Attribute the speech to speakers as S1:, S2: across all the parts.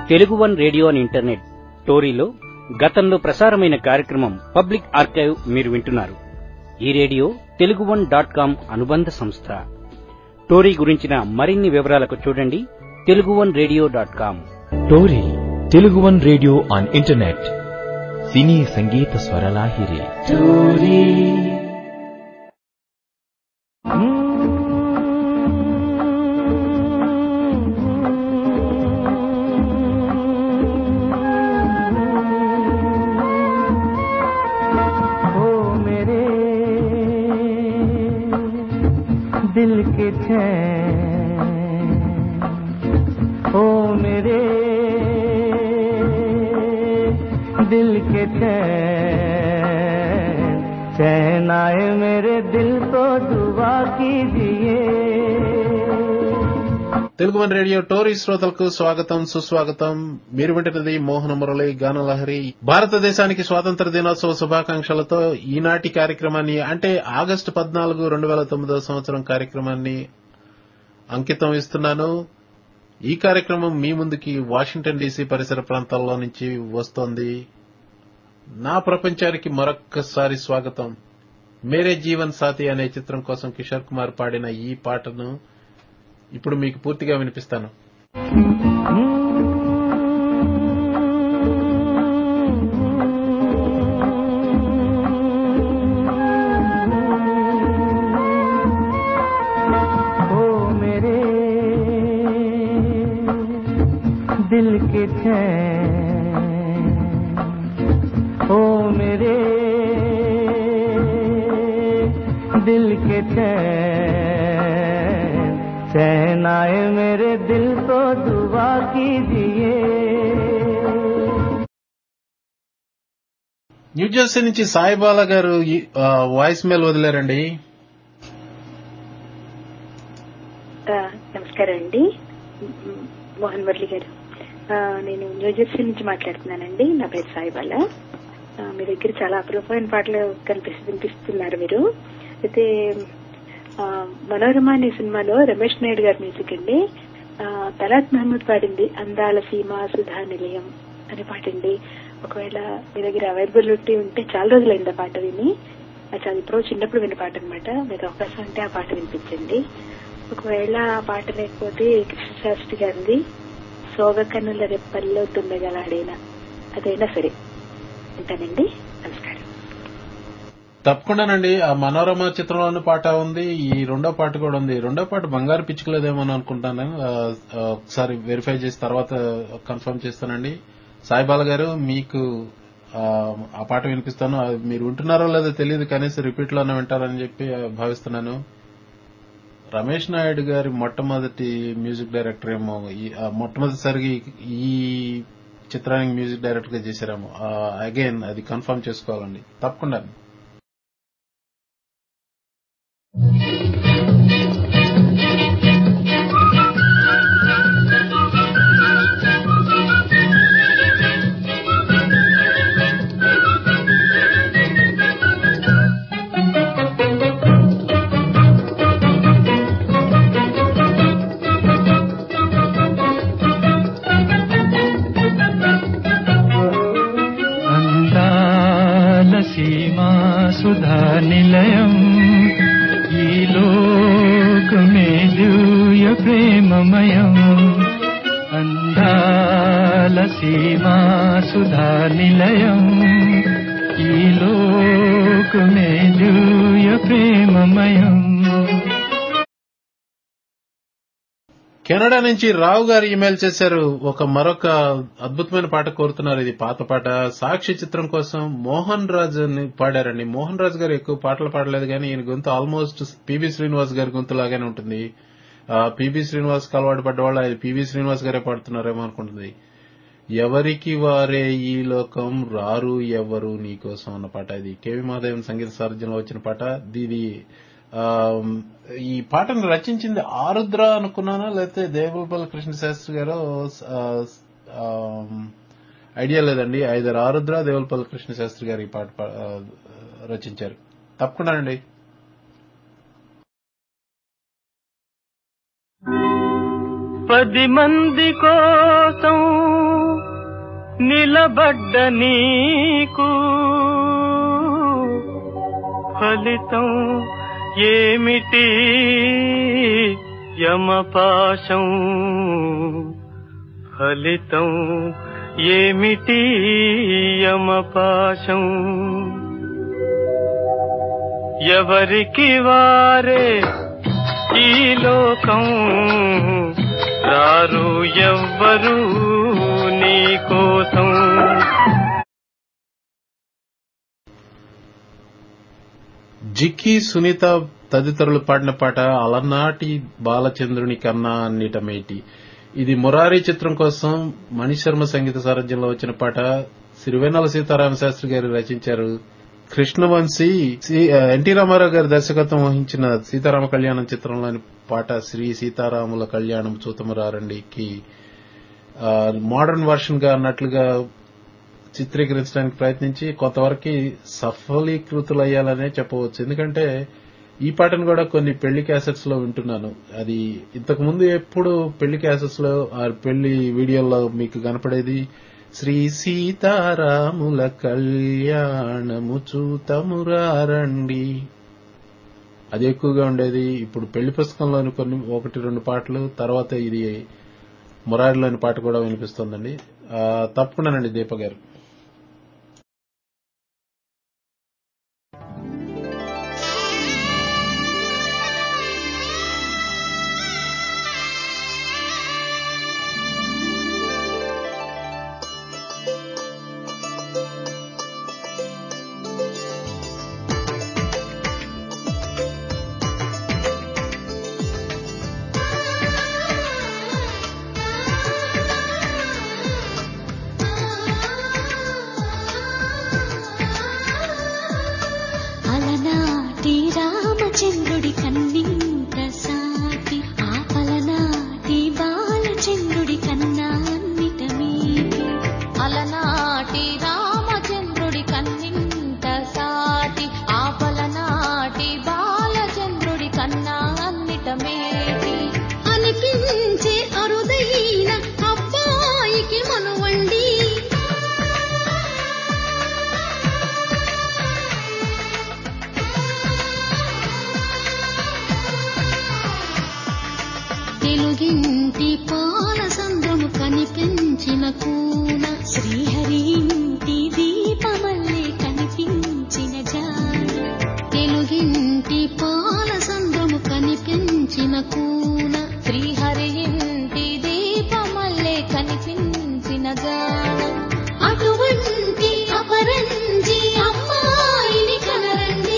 S1: Telugu one radio and internet టోరీలో గతంలో ప్రసారమైన కార్యక్రమం పబ్లిక్ ఆర్కైవ్ మీరు వింటున్నారు. ఈ రేడియో తెలుగువన్.com అనుబంధ సంస్థ. టోరీ గురించిన మరిన్ని వివరాలకు చూడండి తెలుగువన్రేడియో.com.
S2: TORI Telugu one radio on internet సినీ సంగీత స్వరలాహిరి. టోరీ
S3: दिल के चैन ओ मेरे दिल के चैन चैन आए मेरे दिल को दुआ कीजिए.
S4: తెలుగు వన్ రేడియో టోరీ శ్రోతలకు స్వాగతం, సుస్వాగతం. మీరు వింటున్నది మోహన మురళి గానలహరి. భారతదేశానికి స్వాతంత్ర దినోత్సవ శుభాకాంక్షలతో ఈనాటి కార్యక్రమాన్ని, అంటే ఆగస్టు 14, 2009 సంవత్సరం కార్యక్రమాన్ని అంకితం ఇస్తున్నాను. ఈ కార్యక్రమం మీ ముందుకి వాషింగ్టన్ డీసీ పరిసర ప్రాంతాల్లో నుంచి వస్తోంది. నా ప్రపంచానికి మరొక్కసారి స్వాగతం. మేరే జీవన్ సాథీ అనే చిత్రం కోసం కిషోర్ కుమార్ పాడిన ఈ పాటను ఇప్పుడు మీకు పూర్తిగా వినిపిస్తాను.
S3: ओ मेरे दिल के चैन ओ मेरे दिल के चैन आए मेरे दिल को दुआ कीजिए.
S4: న్యూజెర్సీ నుంచి సాయిబాలా గారు వాయిస్ మెయిల్ వదిలేరండి.
S5: నమస్కారం అండి మోహన్ మురళి గారు. నేను న్యూజెర్సీ నుంచి మాట్లాడుతున్నానండి. నా పేరు సాయిబాలా. మీ దగ్గర చాలా అపరూపమైన పాటలు వినిపిస్తున్నారు మీరు. అయితే మనోరమ అనే సినిమాలో రమేష్ నాయుడు గారి మ్యూజిక్ అండి. తలాత్ మహమూద్ పాడింది అందాల సీమ సుధా నిలయం అనే పాట అండి. ఒకవేళ మీ దగ్గర అవైలబిలిటీ ఉంటే, చాలా రోజులైంది ఆ పాట విని, చాలా ఇప్పుడు చిన్నప్పుడు విన్న పాట అనమాట. మీకు అవకాశం ఉంటే ఆ పాట వినిపించండి. ఒకవేళ ఆ పాట లేకపోతే కృష్ణశాస్త్రి గారిది సోగ కన్నుల రెప్పల్లో తుమ్మెగలాడేనా అదైనా సరే ఉంటానండి. నమస్కారం.
S4: తప్పకుండానండి. ఆ మనోరమ చిత్రంలోని పాట ఉంది, ఈ రెండో పాట కూడా ఉంది. రెండో పాట బంగారు పిచ్చుకలేదేమో అనుకుంటాను. ఒకసారి వెరిఫై చేసి తర్వాత కన్ఫర్మ్ చేస్తానండి. సాయిబాలా గారు, మీకు ఆ పాట వినిపిస్తాను. మీరు వింటున్నారో లేదో తెలియదు, కనీసం రిపీట్ లోనే వింటారని చెప్పి భావిస్తున్నాను. రమేష్ నాయుడు గారి మొట్టమొదటి మ్యూజిక్ డైరెక్టర్ ఏమో, మొట్టమొదటిసారిగా ఈ చిత్రానికి మ్యూజిక్ డైరెక్టర్ గా చేశారేమో. అగైన్ అది కన్ఫర్మ్ చేసుకోవాలండి. తప్పకుండా.
S3: సీమా సుధా నిలయం ఈ లోకమే దివ్య ప్రేమమయం. అందాల సీమా సుధా నిలయం ఈ లోకమే దివ్య ప్రేమమయం.
S4: కెనడా నుంచి రావు గారు ఇమెయిల్ చేశారు. మరొక అద్భుతమైన పాట కోరుతున్నారు. ఇది పాత పాట. సాక్షి చిత్రం కోసం మోహన్ రాజ్ అని పాడారండి. మోహన్ రాజ్ గారు ఎక్కువ పాటలు పాడలేదు, కానీ ఈయన గొంతు ఆల్మోస్ట్ పిబి శ్రీనివాస్ గారి గొంతు లాగానే ఉంటుంది. పిబి శ్రీనివాస్ కి అలవాటు పడ్డవాళ్ళు అది పిబి శ్రీనివాస్ గారే పాడుతున్నారేమో అనుకుంటుంది. ఎవరికి వారే ఈ లోకం రారు ఎవరు నీకోసం అన్న పాట. ఇది కేవి మహాదేవన్ సంగీత సారథ్యంలో వచ్చిన పాట. ఇది ఈ పాటను రచించింది ఆరుద్ర అనుకున్నానా, లేకపోతే దేవలపల్లి కృష్ణ శాస్త్రి గారు, ఐడియా లేదండి. ఐదర్ ఆరుద్ర, దేవలపల్లి కృష్ణ శాస్త్రి గారు ఈ పాట రచించారు. తప్పకుండా అండి.
S3: 10 మంది కోసం నిలబడ్డ నీకు ఫలితం ఏమిటి యమపాశం, ఫలితం ఏమిటి యమపాశం. ఎవరికి వారే ఈ లోకం, రారు ఎవ్వరు నీ కోసం.
S4: జిక్కి, సునీత తదితరులు పాడిన పాట అలనాటి బాలచంద్రుని కన్నా అన్నిటమేటి. ఇది మురారి చిత్రం కోసం మణిశర్మ సంగీత సారథ్యంలో వచ్చిన పాట. సిరివెన్నెల సీతారామ శాస్త్రి గారు రచించారు. కృష్ణవంశీ, ఎన్టీ రామారావు గారి దర్శకత్వం వహించిన సీతారామ కళ్యాణం చిత్రంలోని పాట. శ్రీ సీతారాముల కళ్యాణం చూతమురారండికి మోడర్న్ వర్షన్ గా అన్నట్లుగా చిత్రీకరించడానికి ప్రయత్నించి కొంతవరకు సఫలీకృతులయ్యాలనే చెప్పవచ్చు. ఎందుకంటే ఈ పాటను కూడా కొన్ని పెళ్లి క్యాసెట్స్ లో వింటున్నాను. అది ఇంతకు ముందు ఎప్పుడు పెళ్లి క్యాసెట్స్ లో పెళ్లి వీడియోలో మీకు కనపడేది శ్రీ సీతారాముల కళ్యాణము చూతమురారండి, అది ఎక్కువగా ఉండేది. ఇప్పుడు పెళ్లి పుస్తకంలోని కొన్ని 1-2 పాటలు, తర్వాత ఇది మురారిలోని పాట కూడా వినిపిస్తోందండి. తప్పకుండానండి దీప గారు.
S6: తెలుగింటి పాలసంద్రము కనిపించిన కూన, శ్రీహరి ఇంటి దీపమల్లే కనిపించిన జాన. తెలుగింటి పాలసంద్రము కనిపించిన కూన, శ్రీహరి ఇంటి దీపమల్లే కనిపించిన జాన. అటువంటి అపరంజి అమ్మాయిని కనరండి,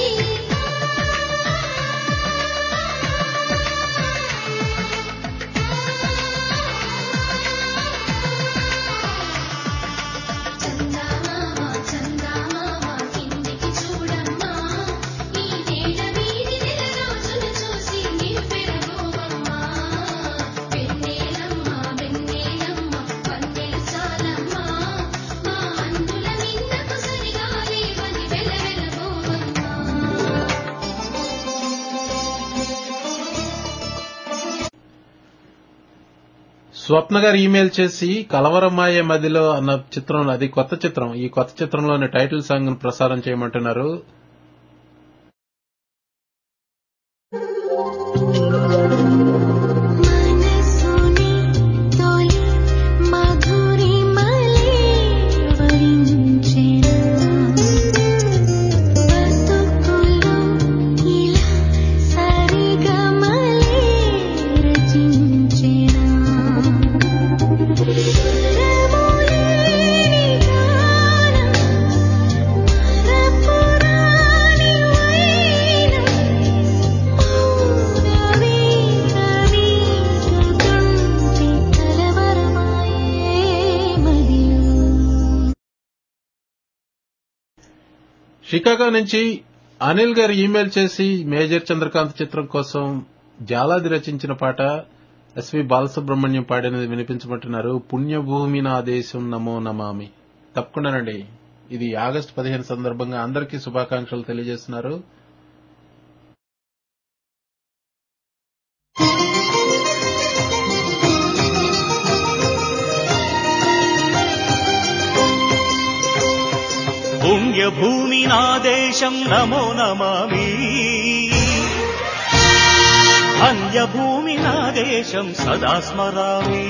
S4: స్వప్న గారు ఈమెయిల్ చేసి కలవరమాయే మదిలో అన్న చిత్రంలో, అది కొత్త చిత్రం, ఈ కొత్త చిత్రంలోని టైటిల్ సాంగ్ ను ప్రసారం చేయమంటున్నారు. షికాగో నుంచి అనిల్ గారు ఈమెయిల్ చేసి మేజర్ చంద్రకాంత్ చిత్రం కోసం జాలాది రచించిన పాట ఎస్వి బాలసుబ్రహ్మణ్యం పాడినది వినిపించమంటున్నారు. పుణ్యభూమి నా దేశం నమో నమామి. తప్పకుండానండి, ఇది ఆగస్టు 15 సందర్భంగా అందరికీ శుభాకాంక్షలు తెలియజేస్తున్నారు.
S7: పుణ్యభూమి నా దేశం నమో నమామి, ధన్యభూమి నా దేశం సదా స్మరామి.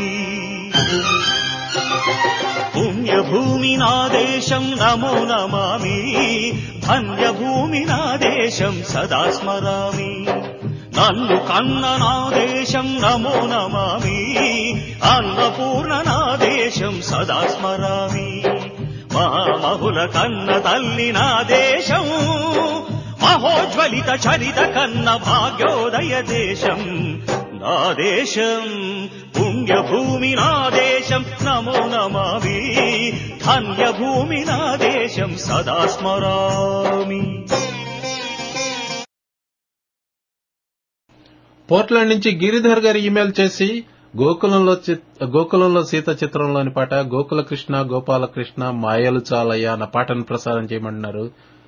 S7: పుణ్యభూమి నా దేశం నమో నమామి, ధన్యభూమి నా దేశం సదా స్మరామి. నన్ను కన్న నా దేశం నమో నమామి, అన్నపూర్ణ నా దేశం సదా స్మరామి. మహామహుల కన్న తల్లి నా దేశం, మహోజ్వలిత చరిత కన్న భాగ్యోదయ దేశం నా దేశం. పుణ్యభూమి నా దేశం నమో నమామి, ధన్యభూమి నా దేశం సదా స్మరామి.
S4: పోర్ట్లాండ్ నుంచి గిరిధర్ గారు ఈమెయిల్ చేసి గోకులంలో సీత చిత్రంలోని పాట గోకుల కృష్ణ గోపాలకృష్ణ మాయలు చాలయ్య అన్న పాటను ప్రసారం చేయమంటున్నారు.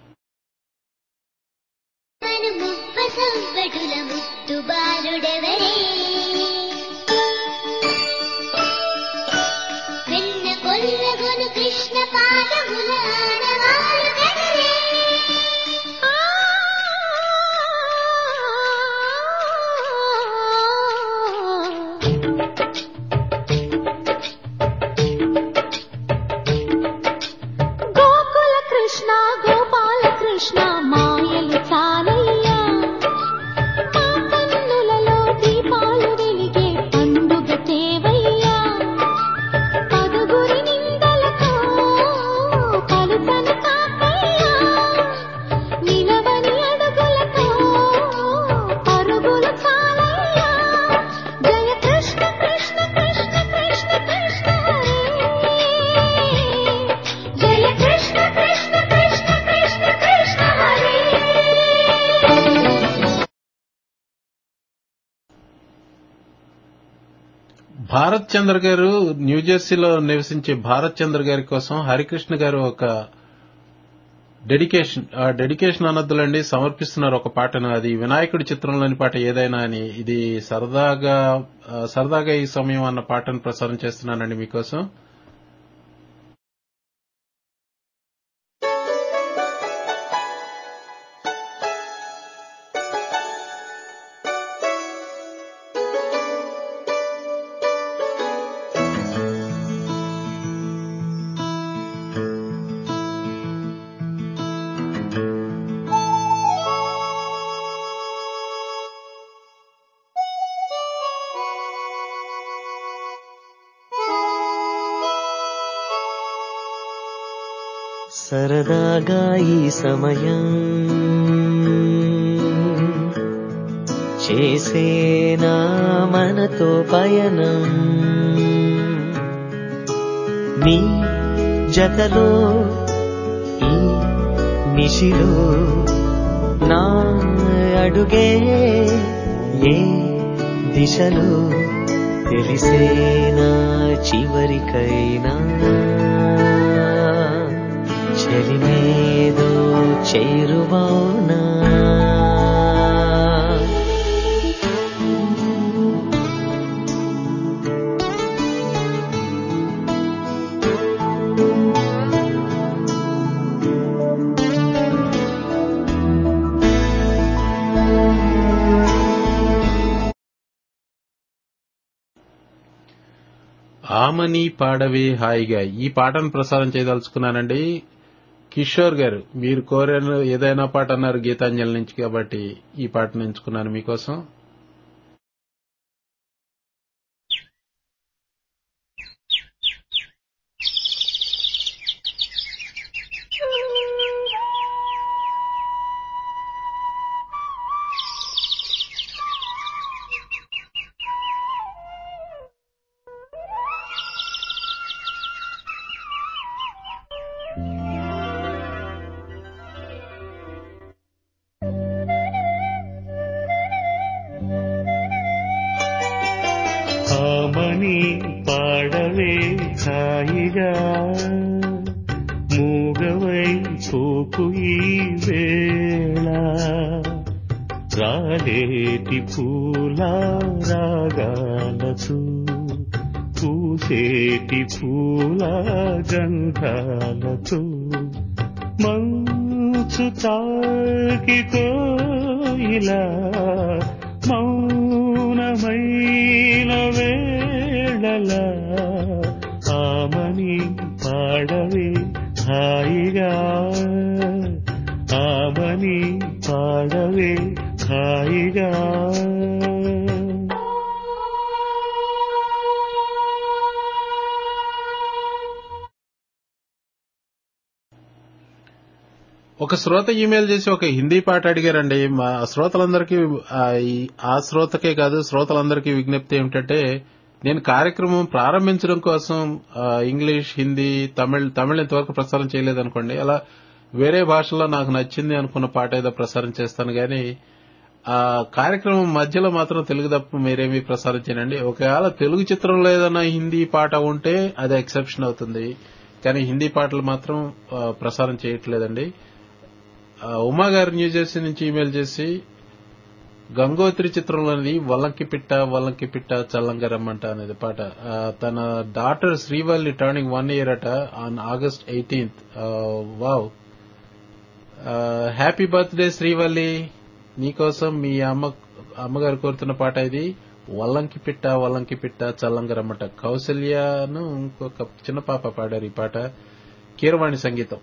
S4: భారత్ చంద్ర గారు న్యూజెర్సీలో నివసించే భారత్ చంద్ర గారి కోసం హరికృష్ణ గారు ఒక డెడికేషన్ అనొద్దులండి సమర్పిస్తున్నారు ఒక పాటను. అది వినాయకుడి చిత్రంలోని పాట ఏదైనా అని. ఇది సరదాగా ఈ సమయం అన్న పాటను ప్రసారం చేస్తున్నానండి మీకోసం.
S8: సరదాగా ఈ సమయం చేసేనా మనతో పయనం, నీ జతలో ఈ నిశిలో నా అడుగే ఏ దిశలో తెలిసేనా చివరికైనా చెలిమేదో చేరువౌనా.
S4: ఆమని పాడవే హాయిగా ఈ పాటను ప్రసారం చేయదలుచుకున్నానండి. కిషోర్ గారు మీరు కోరిన ఏదైనా పాట అన్నారు గీతాంజలి నుంచి, కాబట్టి ఈ పాటను ఎంచుకున్నాను మీకోసం.
S7: పాడవే హాయిగా మూగవై పోకు ఈ వేళ, రాలేటి పూల రాగాలతో పూసేటి పూల గంధాలతో మంచు తాకి కోయిలా మౌనమైన వేళల ఆమని పాడవే హాయిగా ఆమని పాడవే హాయిగా.
S4: ఒక శ్రోత ఈమెయిల్ చేసి ఒక హిందీ పాట అడిగారండి. మా శ్రోతలందరికీ ఆ శ్రోతకే కాదు శ్రోతలందరికీ విజ్ఞప్తి ఏమిటంటే, నేను కార్యక్రమం ప్రారంభించడం కోసం ఇంగ్లీష్, హిందీ, తమిళ్ ఇంతవరకు ప్రసారం చేయలేదనుకోండి, అలా వేరే భాషలో నాకు నచ్చింది అనుకున్న పాట ఏదో ప్రసారం చేస్తాను గానీ ఆ కార్యక్రమం మధ్యలో మాత్రం తెలుగు తప్ప మీరేమీ ప్రసారం చేయనండి. ఒకవేళ తెలుగు చిత్రంలో ఏదైనా హిందీ పాట ఉంటే అది ఎక్సెప్షన్ అవుతుంది, కానీ హిందీ పాటలు మాత్రం ప్రసారం చేయట్లేదండి. ఉమా గారు న్యూజెర్సీ నుంచి ఈమెయిల్ చేసి గంగోత్రి చిత్రంలోని వల్లంకి పిట్ట చల్లంగా రమ్మంట అనేది పాట. తన డాటర్ శ్రీవల్లి టర్నింగ్ 1 year అట ఆన్ August 18th. Wow, happy birthday Srivalli, నీకోసం మీ అమ్మగారు కోరుతున్న పాట ఇది. వల్లంకి పిట్ట చల్లంగా రమ్మంట. కౌసల్యను ఇంకొక చిన్న పాప పాడారు ఈ పాట. కీరవాణి సంగీతం.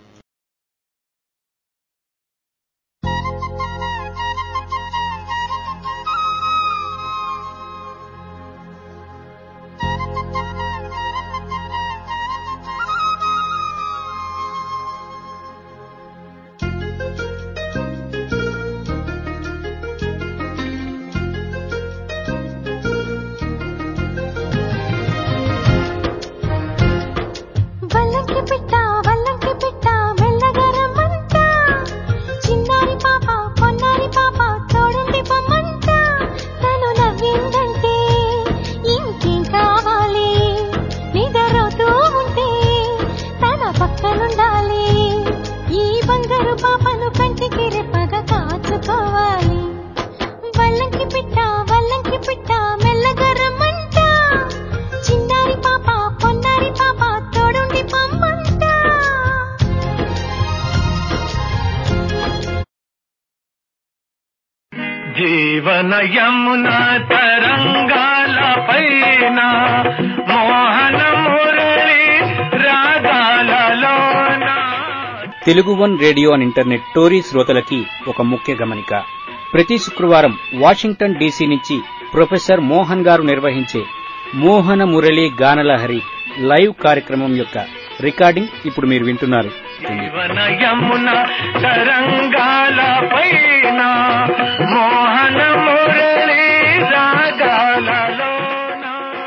S3: జీవన యమున తరంగాల పైన మోహన మురళి రాగాలలోన.
S1: Telugu one radio and internet TORI శ్రోతలకి ఒక ముఖ్య గమనిక. ప్రతి శుక్రవారం వాషింగ్టన్ డీసీ నుంచి ప్రొఫెసర్ మోహన్ గారు నిర్వహించే మోహన మురళి గానలహరి లైవ్ కార్యక్రమం యొక్క రికార్డింగ్ ఇప్పుడు మీరు వింటున్నారు.
S3: జీవన యమున తరంగాల పైన మోహన మురళి రాగాలలోన.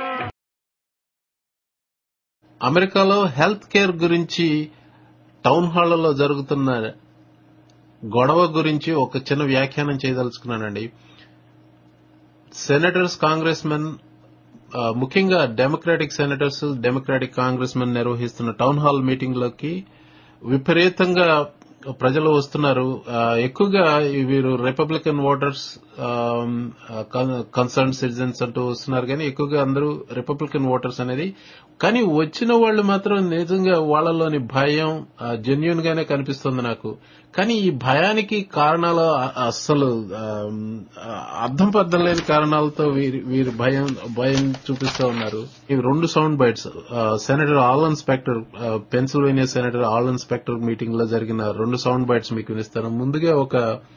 S4: అమెరికాలో హెల్త్ కేర్ గురించి టౌన్ హాళ్లలో జరుగుతున్న గొడవ గురించి ఒక చిన్న వ్యాఖ్యానం చేయదలుచుకున్నానండి. సెనేటర్స్, కాంగ్రెస్ మెన్, ముఖ్యంగా democratic senators, democratic congress men నిర్వహిస్తున్న టౌన్ హాల్ మీటింగ్ లోకి విపరీతంగా ప్రజలు వస్తున్నారు. ఎక్కువగా వీరు రిపబ్లికన్ ఓటర్స్, కన్సర్న్ సిటిజన్స్ అంటూ వస్తున్నారు, కానీ ఎక్కువగా అందరూ రిపబ్లికన్ ఓటర్స్ అనేది. కానీ వచ్చిన వాళ్ళు మాత్రం నిజంగా వాళ్ళలోని భయం జెన్యూన్ గానే కనిపిస్తుంది నాకు. కానీ ఈ భయానికి కారణాలు అస్సలు అర్థం పర్థం లేని కారణాలతో వీరు భయం చూపిస్తూ ఉన్నారు. ఇవి 2 sound bites. Senator Arlen Specter, Pennsylvania senator Arlen Specter meeting లో జరిగిన 2 సౌండ్ బైట్స్ మీకు వినిస్తాను. ముందుగా ఒక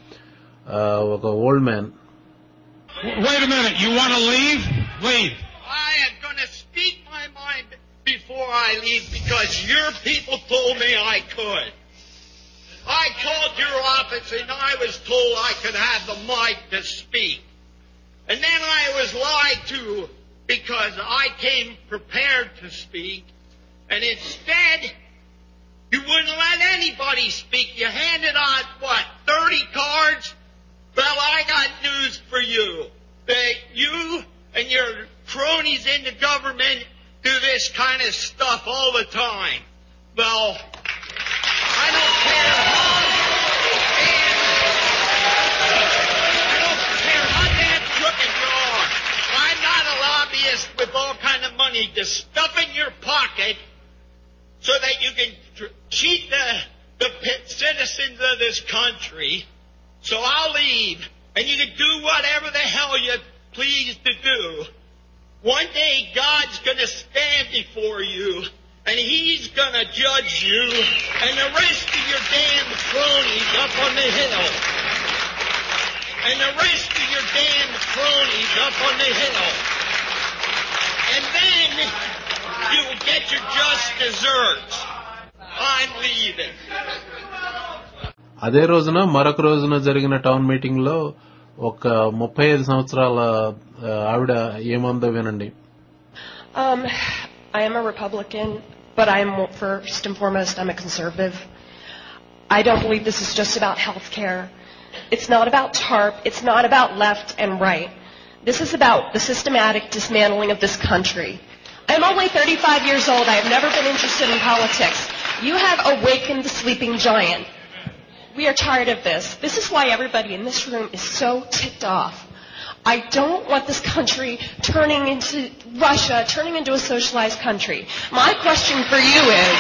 S4: old man.
S9: Wait a minute, you want to leave? Leave. I am going to speak my mind before I leave because your people told me I could. I called your office and I was told I could have the mic to speak. And then I was lied to because I came prepared to speak. And instead, you wouldn't let anybody speak. You handed out, 30 cards? Well, I got news for you. That you and your cronies in the government do this kind of stuff all the time. Well, I don't care how damn crooked you are. I'm not a lobbyist with all kind of money to stuff in your pocket so that you can cheat the the citizens of this country. So I'll leave, and you can do whatever the hell you please to do. One day God's going to stand before you, and He's going to judge you and the rest of your damn cronies up on the hill. And the rest of your damn cronies up on the hill. And then you'll get your just desserts. I'm leaving.
S4: అదే రోజున మరొక రోజున జరిగిన town meeting లో ఒక 35 సంవత్సరాల ఆవిడ ఏమందో వినండి.
S10: I am a Republican, but I'm first and foremost, I'm a conservative. I don't believe this is just about health care. It's not about TARP. It's not about left and right. This is about the systematic dismantling of this country. I'm only 35 years old. I have never been interested in politics. You have awakened the sleeping giant. We are tired of this. This is why everybody in this room is so ticked off. I don't want this country turning into Russia, turning into a socialized country. My question for you is,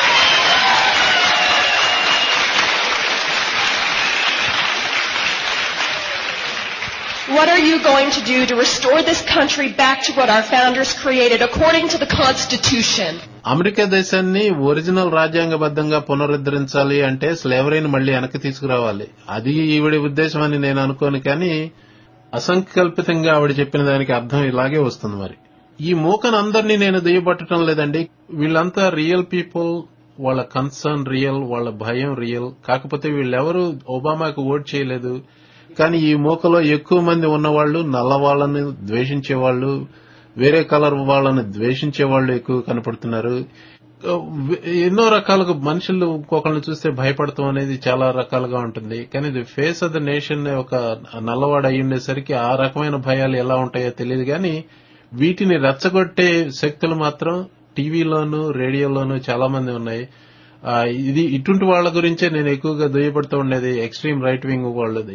S10: what are you going to do to restore this country back to what our founders created according to the Constitution?
S4: America దేశాన్ని original రాజ్యాంగబద్ధంగా పునరుద్ధరించాలి అంటే స్లేవరీని మళ్లీ వెనక్కి తీసుకురావాలి. అది ఈవిడి ఉద్దేశం అని నేను అనుకోను, కానీ అసంకల్పితంగా ఆవిడ చెప్పిన దానికి అర్థం ఇలాగే వస్తుంది. మరి ఈ మూకను అందరినీ నేను దియ్యబట్టడం లేదండి. వీళ్ళంతా రియల్ పీపుల్, వాళ్ళ కన్సర్న్ రియల్, వాళ్ళ భయం రియల్. కాకపోతే వీళ్ళెవరూ ఒబామాకు ఓట్ చేయలేదు. కానీ ఈ మూకలో ఎక్కువ మంది ఉన్నవాళ్లు నల్ల వాళ్ళని ద్వేషించేవాళ్లు, వేరే కలర్ వాళ్ళని ద్వేషించేవాళ్లు ఎక్కువ కనపడుతున్నారు. ఎన్నో రకాలుగా మనుషులు ఇంకొకరిని చూస్తే భయపడతాం అనేది చాలా రకాలుగా ఉంటుంది. కానీ ఇది ఫేస్ ఆఫ్ ద నేషన్ ఒక నల్లవాడు అయి ఉండేసరికి ఆ రకమైన భయాలు ఎలా ఉంటాయో తెలియదు. కానీ వీటిని రెచ్చగొట్టే శక్తులు మాత్రం టీవీలోనూ రేడియోలోనూ చాలా మంది ఉన్నాయి. ఇది ఇటువంటి వాళ్ల గురించే నేను ఎక్కువగా దుయ్యబడుతూ ఉండేది, ఎక్స్ట్రీమ్ రైట్ వింగ్ వాళ్ళది.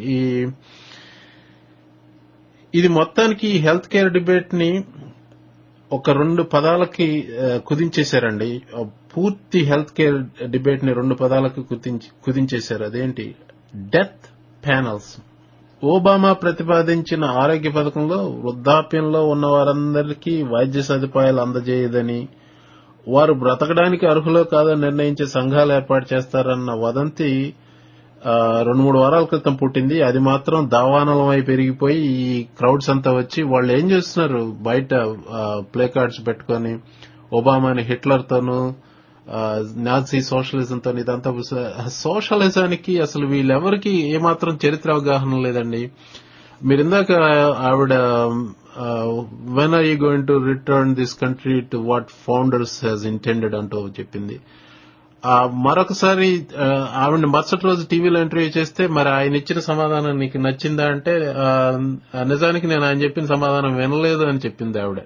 S4: ఇది మొత్తానికి హెల్త్ కేర్ డిబేట్ ని ఒక 2 పదాలకి కుదించేశారండి. పూర్తి హెల్త్ కేర్ డిబేట్ ని 2 పదాలకు కుదించేశారు. అదేంటి? Death panels. ఒబామా ప్రతిపాదించిన ఆరోగ్య పథకంలో వృద్ధాప్యంలో ఉన్న వారందరికీ వైద్య సదుపాయాలు అందజేయదని, వారు బ్రతకడానికి అర్హులో కాదని నిర్ణయించే సంఘాలు ఏర్పాటు చేస్తారన్న వదంతి 2-3 వారాల క్రితం పుట్టింది. అది మాత్రం దావానలమై పెరిగిపోయి ఈ క్రౌడ్స్ అంతా వచ్చి వాళ్ళు ఏం చేస్తున్నారు, బయట ప్లే కార్డ్స్ పెట్టుకుని ఒబామాని హిట్లర్ తోనూ నాజీ సోషలిజంతో, ఇదంతా సోషలిజానికి అసలు వీళ్ళెవరికి ఏమాత్రం చరిత్ర అవగాహన లేదండి. మీరు ఇందాక ఆవిడ when are you going to return this country to what founders has intended అంటూ చెప్పింది. మరొకసారి ఆవిడని మరుసటి రోజు టీవీలో ఇంటర్వ్యూ చేస్తే మరి ఆయన ఇచ్చిన సమాధానం నీకు నచ్చిందా అంటే నిజానికి నేను ఆయన చెప్పిన సమాధానం వినలేదు అని చెప్పింది ఆవిడ.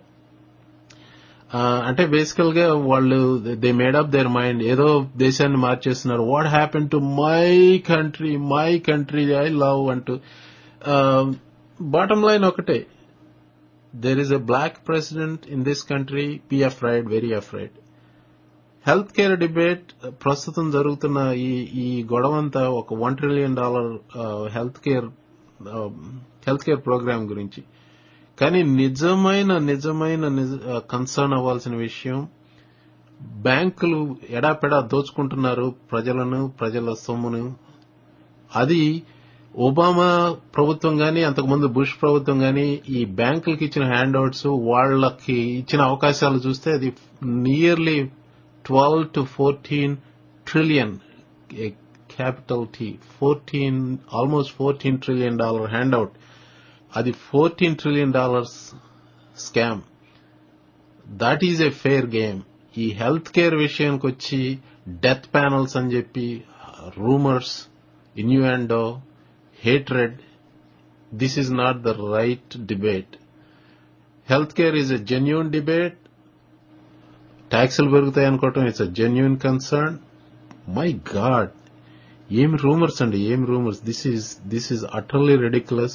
S4: అంటే బేసికల్ గా వాళ్ళు they made up their mind, ఏదో దేశాన్ని మార్చేస్తున్నారు. What happen to my country I love అంటూ. బాటమ్ లైన్ ఒకటే, there is a black president in this country, be afraid, very afraid. Health care debate ప్రస్తుతం జరుగుతున్న ఈ గొడవంతా ఒక $1 trillion హెల్త్ కేర్ ప్రోగ్రామ్ గురించి. కానీ నిజమైన కన్సర్న్ అవ్వాల్సిన విషయం, బ్యాంకులు ఎడాపెడా దోచుకుంటున్నారు ప్రజలను, ప్రజల సొమ్మును. అది ఒబామా ప్రభుత్వం గాని, అంతకుముందు బుష్ ప్రభుత్వం గాని ఈ బ్యాంకులకి ఇచ్చిన హ్యాండ్అవుట్స్, వాళ్లకి ఇచ్చిన అవకాశాలు చూస్తే అది nearly 12 to 14 trillion, capital T, almost $14 trillion handout. అది $14 trillion scam. That is a fair game. ఈ హెల్త్ కేర్ విషయానికి వచ్చి డెత్ ప్యానల్స్ అని చెప్పి rumours, innuendo, hatred, this is not the right debate. Healthcare is a genuine debate. ట్యాక్సులు పెరుగుతాయి అనుకోవటం it's a genuine concern. My god, ఏం rumours అండి, ఏం rumours. This is utterly ridiculous.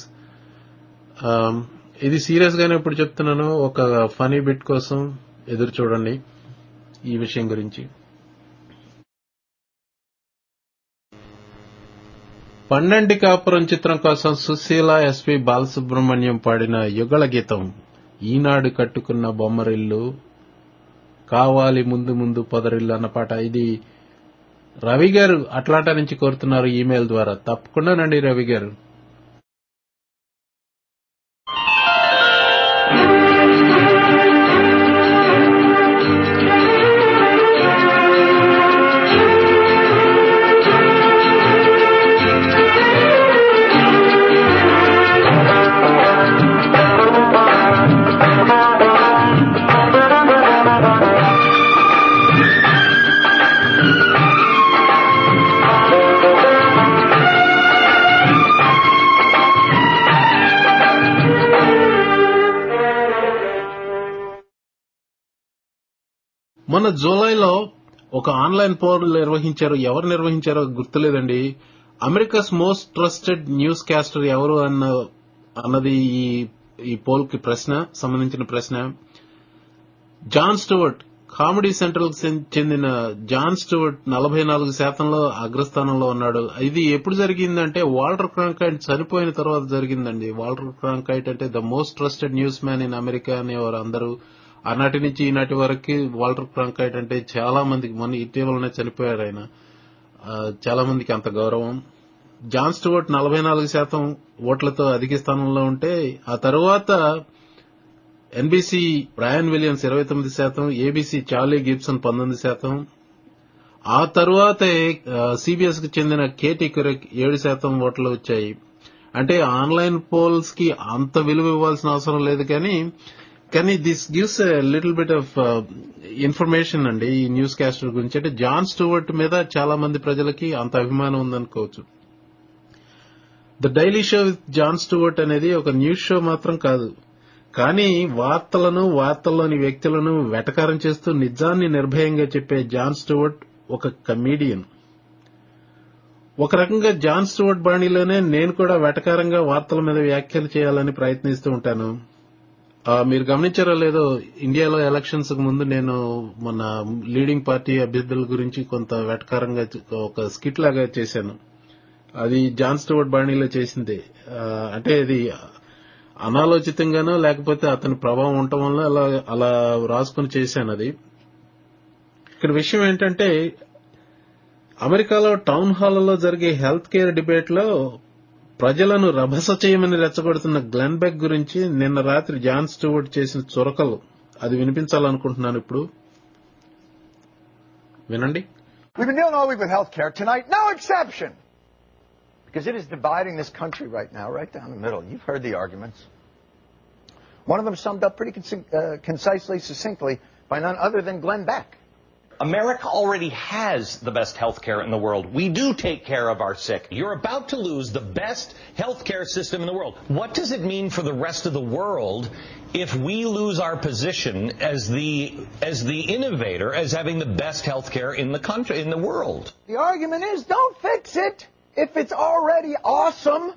S4: ఇది సీరియస్ గానే ఇప్పుడు చెప్తున్నాను, ఒక ఫనీ బిట్ కోసం ఎదురు చూడండి ఈ విషయం గురించి. పండంటి కాపురం చిత్రం కోసం సుశీల ఎస్పి బాలసుబ్రహ్మణ్యం పాడిన యుగళ గీతం ఈనాడు కట్టుకున్న బొమ్మరిల్లు కావాలి ముందు ముందు పొదరిల్లు అన్న పాట. ఇది రవి గారు అట్లాంటా నుంచి కోరుతున్నారు ఈమెయిల్ ద్వారా. తప్పకుండానండి రవి గారు. మొన్న జూలైలో ఒక ఆన్లైన్ పోల్ నిర్వహించారు. ఎవరు నిర్వహించారో గుర్తులేదండి. America's most trusted newscaster ఎవరు అన్నది ఈ పోల్ కి సంబంధించిన ప్రశ్న. జాన్ స్టూవర్ట్, కామెడీ సెంట్రల్ కు చెందిన జాన్ స్టూవర్ట్ 44% అగ్రస్థానంలో ఉన్నాడు. ఇది ఎప్పుడు జరిగిందంటే వాల్టర్ క్రాంకైట్ చనిపోయిన తర్వాత జరిగిందండి. వాల్టర్ క్రాంకైట్ అంటే the most trusted newsman in America అనేవారు అందరూ. ఆనాటి నుంచి ఈనాటి వరకు వాల్టర్ క్రాంకైట్ అంటే చాలా మందికి, మొన్న ఇటీవలనే చనిపోయారు ఆయన, చాలా మందికి అంత గౌరవం. జాన్ స్టూవర్ట్ 44% ఓట్లతో అధిక స్థానంలో ఉంటే, ఆ తరువాత NBC Brian Williams 29%, ABC Charlie Gibson 19%, ఆ తరువాత సిబిఎస్ కు చెందిన కేటీ కురెక్ 7% ఓట్లు వచ్చాయి. అంటే ఆన్లైన్ పోల్స్ కి అంత విలువ ఇవ్వాల్సిన అవసరం లేదు, కానీ this gives a little bit of information అండి ఈ న్యూస్ క్యాస్టర్ గురించి. అంటే జాన్ స్టూవర్ట్ మీద చాలా మంది ప్రజలకి అంత అభిమానం ఉందనుకోవచ్చు. The daily show with Jon Stewart అనేది ఒక న్యూస్ షో మాత్రం కాదు, కానీ వార్తల్లోని వ్యక్తులను వెటకారం చేస్తూ నిజాన్ని నిర్భయంగా చెప్పే జాన్ స్టూవర్ట్ ఒక కమీడియన్. ఒక రకంగా జాన్ స్టూవర్ట్ బాణీలోనే నేను కూడా వెటకారంగా వార్తల మీద వ్యాఖ్యలు చేయాలని ప్రయత్నిస్తూ ఉంటాను. మీరు గమనించారో లేదో, ఇండియాలో ఎలక్షన్స్ కు ముందు నేను మన లీడింగ్ పార్టీ అభ్యర్థుల గురించి కొంత వెటకారంగా ఒక స్కిట్ లాగా చేశాను. అది జాన్ స్టూవర్ట్ బాణీలో చేసింది. అంటే ఇది అనాలోచితంగానో లేకపోతే అతని ప్రభావం ఉండటం వల్ల అలా రాసుకుని చేశాను. అది ఇక్కడ విషయం ఏంటంటే, అమెరికాలో టౌన్ హాల్లో జరిగే హెల్త్ కేర్ డిబేట్ లో ప్రజలను రభస చేయమని రెచ్చగొడుతున్న గ్లెన్ బెక్ గురించి నిన్న రాత్రి జాన్ స్టూవర్ట్ చేసిన చురకలు అది వినిపించాలనుకుంటున్నాను ఇప్పుడు. వినండి.
S11: We've been dealing all week with health care. Tonight, no exception. Because it is dividing this country right now, right down the middle. You've heard the arguments. One of them summed up pretty concisely, succinctly, by none other than Glenn Beck.
S12: America already has the best health care in the world. We do take care of our sick. You're about to lose the best health care system in the world. What does it mean for the rest of the world if we lose our position as the innovator, as having the best health care in the country, in the world?
S11: The argument is, don't fix it if it's already awesome.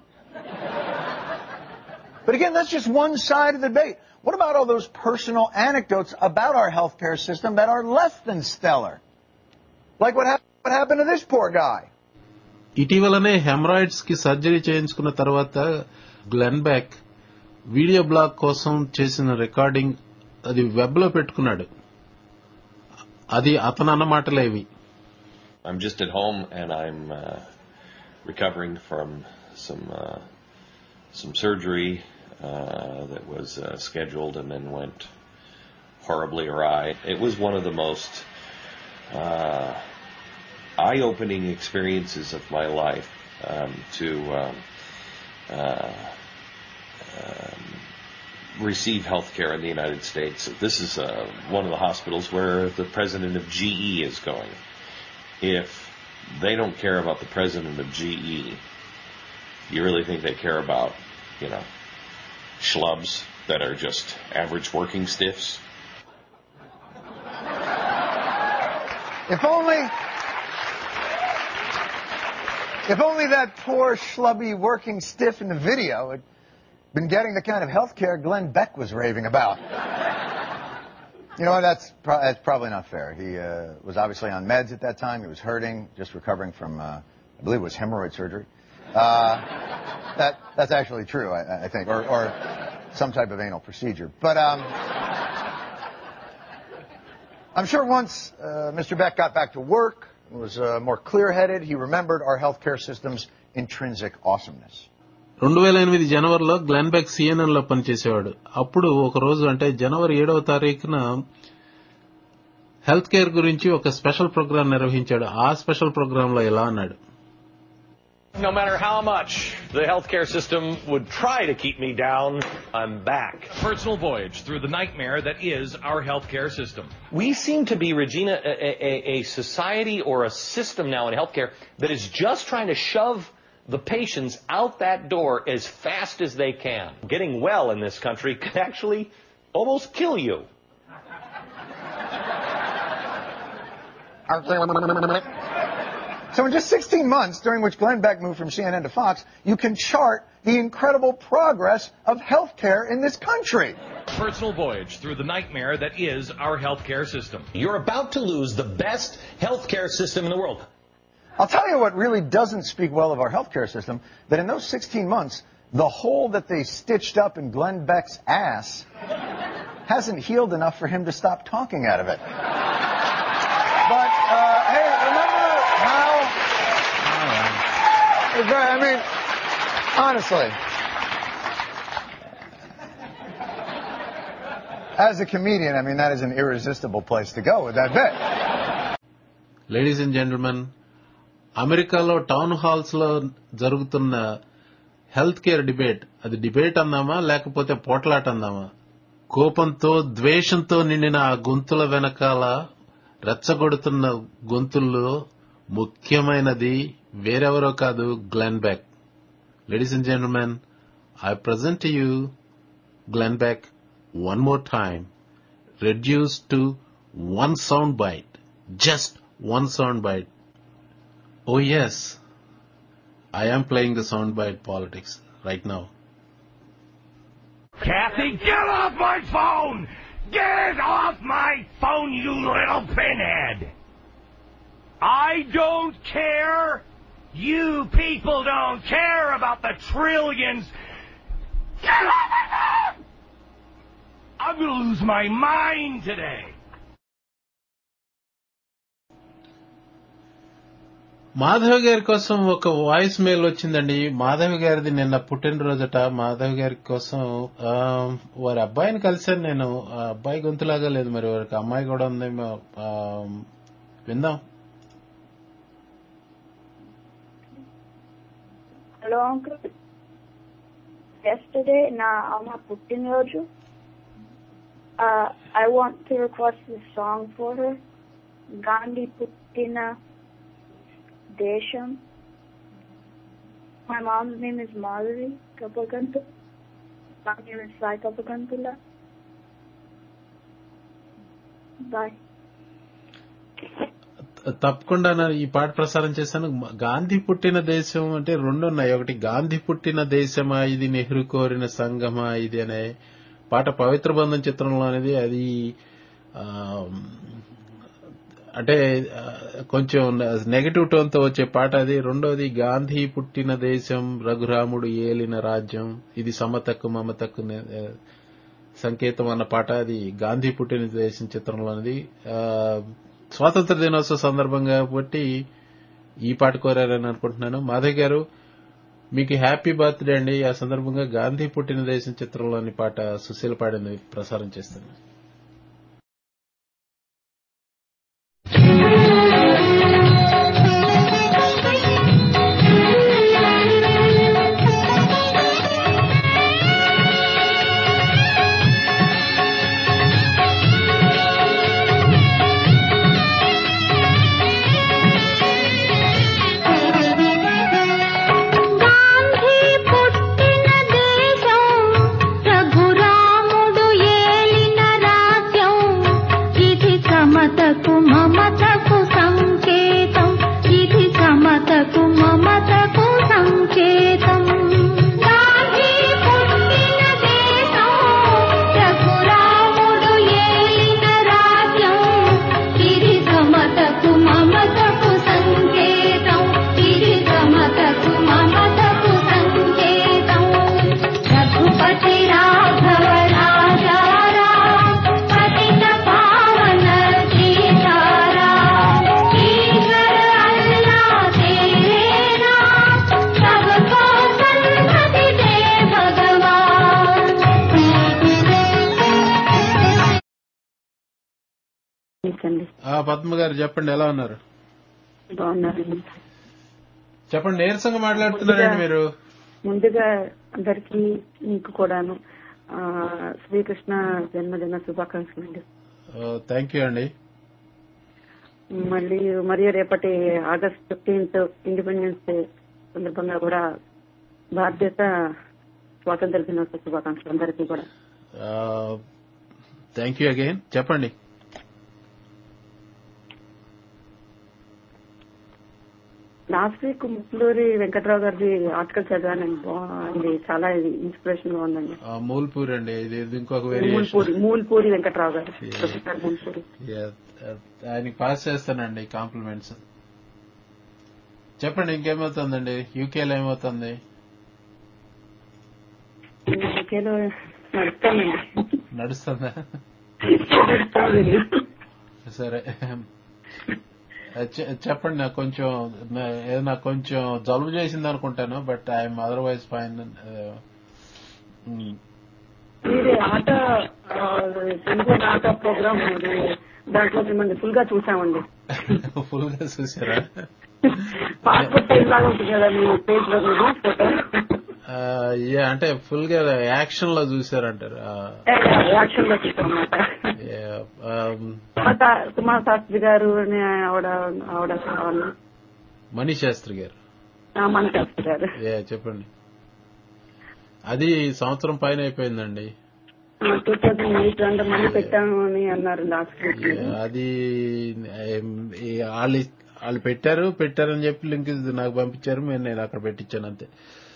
S11: But again, that's just one side of the debate. What about all those personal anecdotes about our healthcare system that are less than stellar? Like what happened to this poor guy?
S4: ఇటీవలనే haemorrhoids కి surgery చేయించుకున్న తర్వాత Glenn beg video blog కోసం చేసిన recording అది web లో పెట్టుకున్నాడు. అది అతను అన్న మాటలేవి.
S13: I'm just at home and I'm recovering from some surgery that was scheduled and then went horribly awry. It was one of the most eye-opening experiences of my life to receive health care in the United States. This is one of the hospitals where the president of GE is going. If they don't care about the president of GE, you really think they care about, schlubs that are just average working stiffs?
S11: If only that poor schlubby working stiff in the video had been getting the kind of health care Glenn Beck was raving about. You know what? That's probably not fair. He was obviously on meds at that time. He was hurting, just recovering from, I believe it was hemorrhoid surgery. That's actually true, I think, or some type of anal procedure. But I'm sure once Mr. Beck got back to work, was more clear-headed, he remembered our healthcare system's intrinsic awesomeness.
S4: 2008 జనవరిలో Glenn beg CNN లో పనిచేసేవాడు. అప్పుడు ఒక రోజు అంటే జనవరి 7వ తారీఖున health care గురించి ఒక స్పెషల్ ప్రోగ్రాం నిర్వహించాడు. ఆ స్పెషల్ ప్రోగ్రామ్ లో ఇలా అన్నాడు.
S12: No matter how much the healthcare system would try to keep me down, I'm back.
S2: A personal voyage through the nightmare that is our healthcare system.
S12: We seem to be, Regina, a society or a system now in healthcare that is just trying to shove the patients out that door as fast as they can. Getting well in this country can actually almost kill you.
S11: So in just 16 months, during which Glenn Beck moved from CNN to Fox, you can chart the incredible progress of healthcare in this country.
S2: A personal voyage through the nightmare that is our healthcare system.
S12: You're about to lose the best healthcare system in the world.
S11: I'll tell you what really doesn't speak well of our healthcare system, that in those 16 months, the hole that they stitched up in Glenn Beck's ass hasn't healed enough for him to stop talking out of it. But, hey, remember how... I mean, honestly, as a comedian, I mean, that is an irresistible place to go with that bit.
S4: Ladies and gentlemen, అమెరికాలో town halls లో జరుగుతున్న health care debate, అది debate అందామా లేకపోతే పోట్లాట అందామా? కోపంతో ద్వేషంతో నిండిన ఆ గొంతుల వెనకాల రెచ్చగొడుతున్న గొంతుల్లో ముఖ్యమైనది వేరెవరో కాదు, Glenn Beck. Ladies and gentlemen, I present to you Glenn Beck one more time, reduced to one sound bite, just one sound bite. Oh yes, I am playing the sound bite politics right now.
S9: Kathy, get off my phone! Get off my phone, you little pinhead! I don't care. You people don't care about the trillions. Get off my phone! I'm going to lose my mind today.
S4: Madhav గారి కోసం ఒక voice mail వచ్చిందండి. మాధవ్ గారిది నిన్న పుట్టినరోజట. మాధవ్ గారి కోసం వారి అబ్బాయిని కలిసాను నేను. ఆ అబ్బాయి గొంతులాగా లేదు, మరి వారికి అమ్మాయి కూడా ఉందేమో. విందాం.
S14: హలో అంకుల్, yesterday నా అమ్మ పుట్టినరోజు. I want to request this song for her. Gandhi Puttina Desham. My mom's name is Madhuri Kapagantula. My name is Sai Kapagantula. Bye.
S4: తప్పకుండా ఈ పాట ప్రసారం చేశాను. గాంధీ పుట్టిన దేశం అంటే రెండు ఉన్నాయి. ఒకటి గాంధీ పుట్టిన దేశమా ఇది, నెహ్రూ కోరిన సంగమా ఇది అనే పాట పవిత్ర బంధం చిత్రంలో అనేది. అది అంటే కొంచెం నెగటివ్ టోన్ తో వచ్చే పాట అది. రెండోది గాంధీ పుట్టిన దేశం, రఘురాముడు ఏలిన రాజ్యం, ఇది సమతకు మమతకు సంకేతం అన్న పాట. అది గాంధీ పుట్టిన దేశం చిత్రంలోనిది. స్వాతంత్ర దినోత్సవ సందర్భంగా బట్టి ఈ పాట కోరారని అనుకుంటున్నాను. మాధవ్ గారు, మీకు హ్యాపీ బర్త్డే అండి. ఆ సందర్భంగా గాంధీ పుట్టిన దేశం చిత్రంలోని పాట సుశీల పాడింది ప్రసారం చేస్తాను.
S6: రఘురాముడు ఏలిన
S15: అండి.
S4: పద్మ గారు చెప్పండి, ఎలా ఉన్నారు?
S15: బాగున్నారండి.
S4: చెప్పండి, నీరసంగా మాట్లాడుతున్నారండి మీరు.
S15: ముందుగా అందరికీ మీకు కూడాను శ్రీకృష్ణ జన్మదిన శుభాకాంక్షలు అండి.
S4: థ్యాంక్ యూ అండి.
S15: మరియు రేపటి ఆగస్ట్ 15th ఇండిపెండెన్స్ డే సందర్భంగా కూడా భారతదేశ స్వాతంత్ర దినోత్సవ శుభాకాంక్షలు అందరికీ కూడా.
S4: Thank you again. చెప్పండి.
S15: లాస్ట్ వీక్ ముట్లూరి వెంకట్రావు గారి ఆర్టికల్ చదివానండి. బాగుంది, చాలా ఇన్స్పిరేషన్ గా ఉందండి.
S4: మూల్పూరి అండి, ఇది ఇంకొక
S15: మూల్పూరి వెంకట్రావు గారు, ప్రొఫెసర్ మూల్పూరి.
S4: ఆయనకి పాస్ చేస్తానండి కాంప్లిమెంట్స్. చెప్పండి, ఇంకేమవుతుందండి? యూకేలో ఏమవుతుంది?
S15: యూకేలో నడుస్తానండి.
S4: నడుస్తుందా? సరే చెప్పండి. నాకు కొంచెం జలుబు చేసింది అనుకుంటాను, బట్ ఐఎమ్ అదర్వైజ్ ఫైన్.
S15: ఆట ప్రోగ్రామ్ దాంట్లో మిమ్మల్ని ఫుల్ గా చూసామండి.
S4: ఫుల్ గా చూసారా?
S15: పాస్పోర్ట్ సైజ్ లాగా ఉంటుంది కదా మీ పేజ్ లో ఫోటో.
S4: అంటే ఫుల్ గా యాక్షన్ లో చూసారంటారు?
S15: యాక్షన్ లో చూసామన్నమాట. సుమా శాస్త్రి గారు, ఆవిడ
S4: మణి శాస్త్రి గారు.
S15: మణి శాస్త్రి గారు.
S4: చెప్పండి. అది సంవత్సరం పైన అయిపోయిందండి.
S15: 2008 మళ్ళీ పెట్టాము అని అన్నారు లాస్ట్ వీక్.
S4: అది వాళ్ళు పెట్టారని చెప్పి లింక్ నాకు పంపించారు, నేను అక్కడ పెట్టించాను అంతే.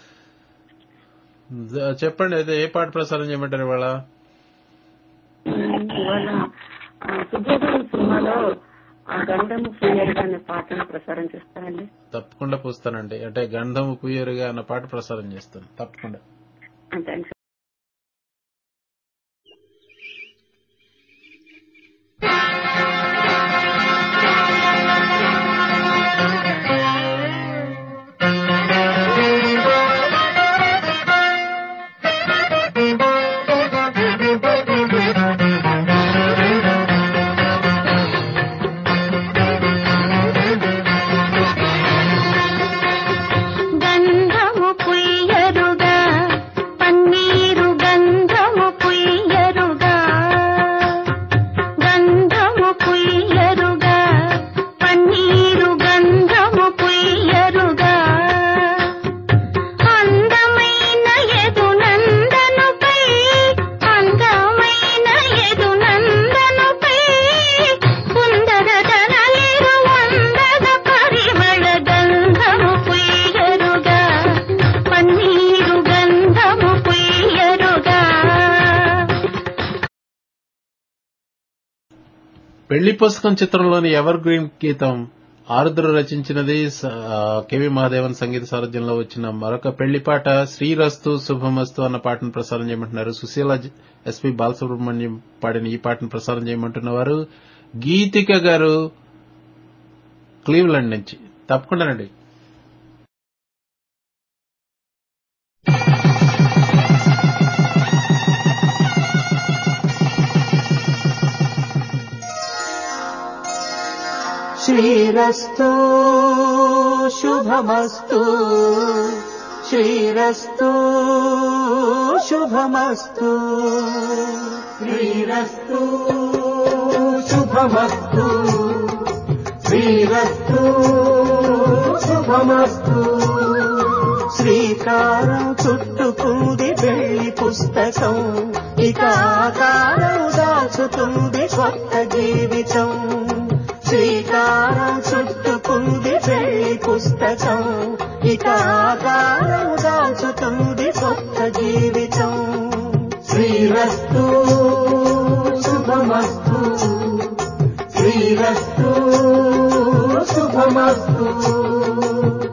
S4: చెప్పండి, అయితే ఏ పాట ప్రసారం చేయమంటారు ఇవాళ?
S15: సుబ్రహ్మణ్యం సినిమాలో గంధము పుయ్యరుగా అనే పాటను ప్రసారం చేస్తానండి.
S4: తప్పకుండా పూస్తానండి. అంటే గంధము పుయ్యరుగా అన్న పాట ప్రసారం చేస్తాను తప్పకుండా.
S15: థ్యాంక్స్.
S4: పెళ్లి పుస్తకం చిత్రంలోని ఎవర్ గ్రీన్ గీతం ఆరుద్ర రచించినది. కెవి మహాదేవన్ సంగీత సారథ్యంలో వచ్చిన మరొక పెళ్లి పాట శ్రీరస్తు శుభమస్తు అన్న పాటను ప్రసారం చేయమంటున్నారు. సుశీల ఎస్పి బాలసుబ్రహ్మణ్యం పాడిన ఈ పాటను ప్రసారం చేయమంటున్నవారు గీతిక గారు క్లీవ్లాండ్ నుంచి. తప్పకుండానండి.
S16: శ్రీరస్తు శుభమస్తు, శ్రీరస్తు శుభమస్తు, శ్రీరస్తు శుభమస్తు, శ్రీరస్తు శుభమస్తు. శ్రీకారం చుట్టుకుంది పెళ్లి పుస్తకం, ఇక ఆకారం దాచుతుంది కొత్త జీవితం. శ్రీకారం చుట్టుకుంది పెళ్లి పుస్తకం, ఇక ఆకారం దాచుతుంది కొత్త జీవితం. శ్రీరస్తు శుభమస్తు, శ్రీరస్తు శుభమస్తు.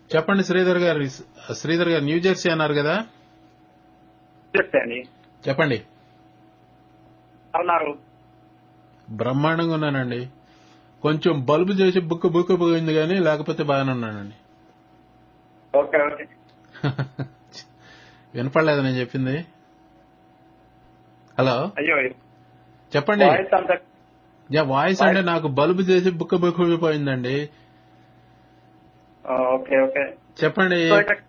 S4: చెప్పండి శ్రీధర్ గారు న్యూ జెర్సీ అన్నారు కదా, చెప్పండి.
S17: అన్నారు
S4: బ్రహ్మాండంగా ఉన్నానండి. కొంచెం బల్బు చేసి బుక్ పోయింది కానీ లేకపోతే బాగానే ఉన్నానండి.
S17: Okay okay.
S4: వినపడలేదు నేను చెప్పింది? హలో,
S17: అయ్యో
S4: చెప్పండి. వాయిస్ అంటే నాకు బల్బు చేసి బుక్ పోయిందండి.
S17: ఓకే ఓకే
S4: చెప్పండి.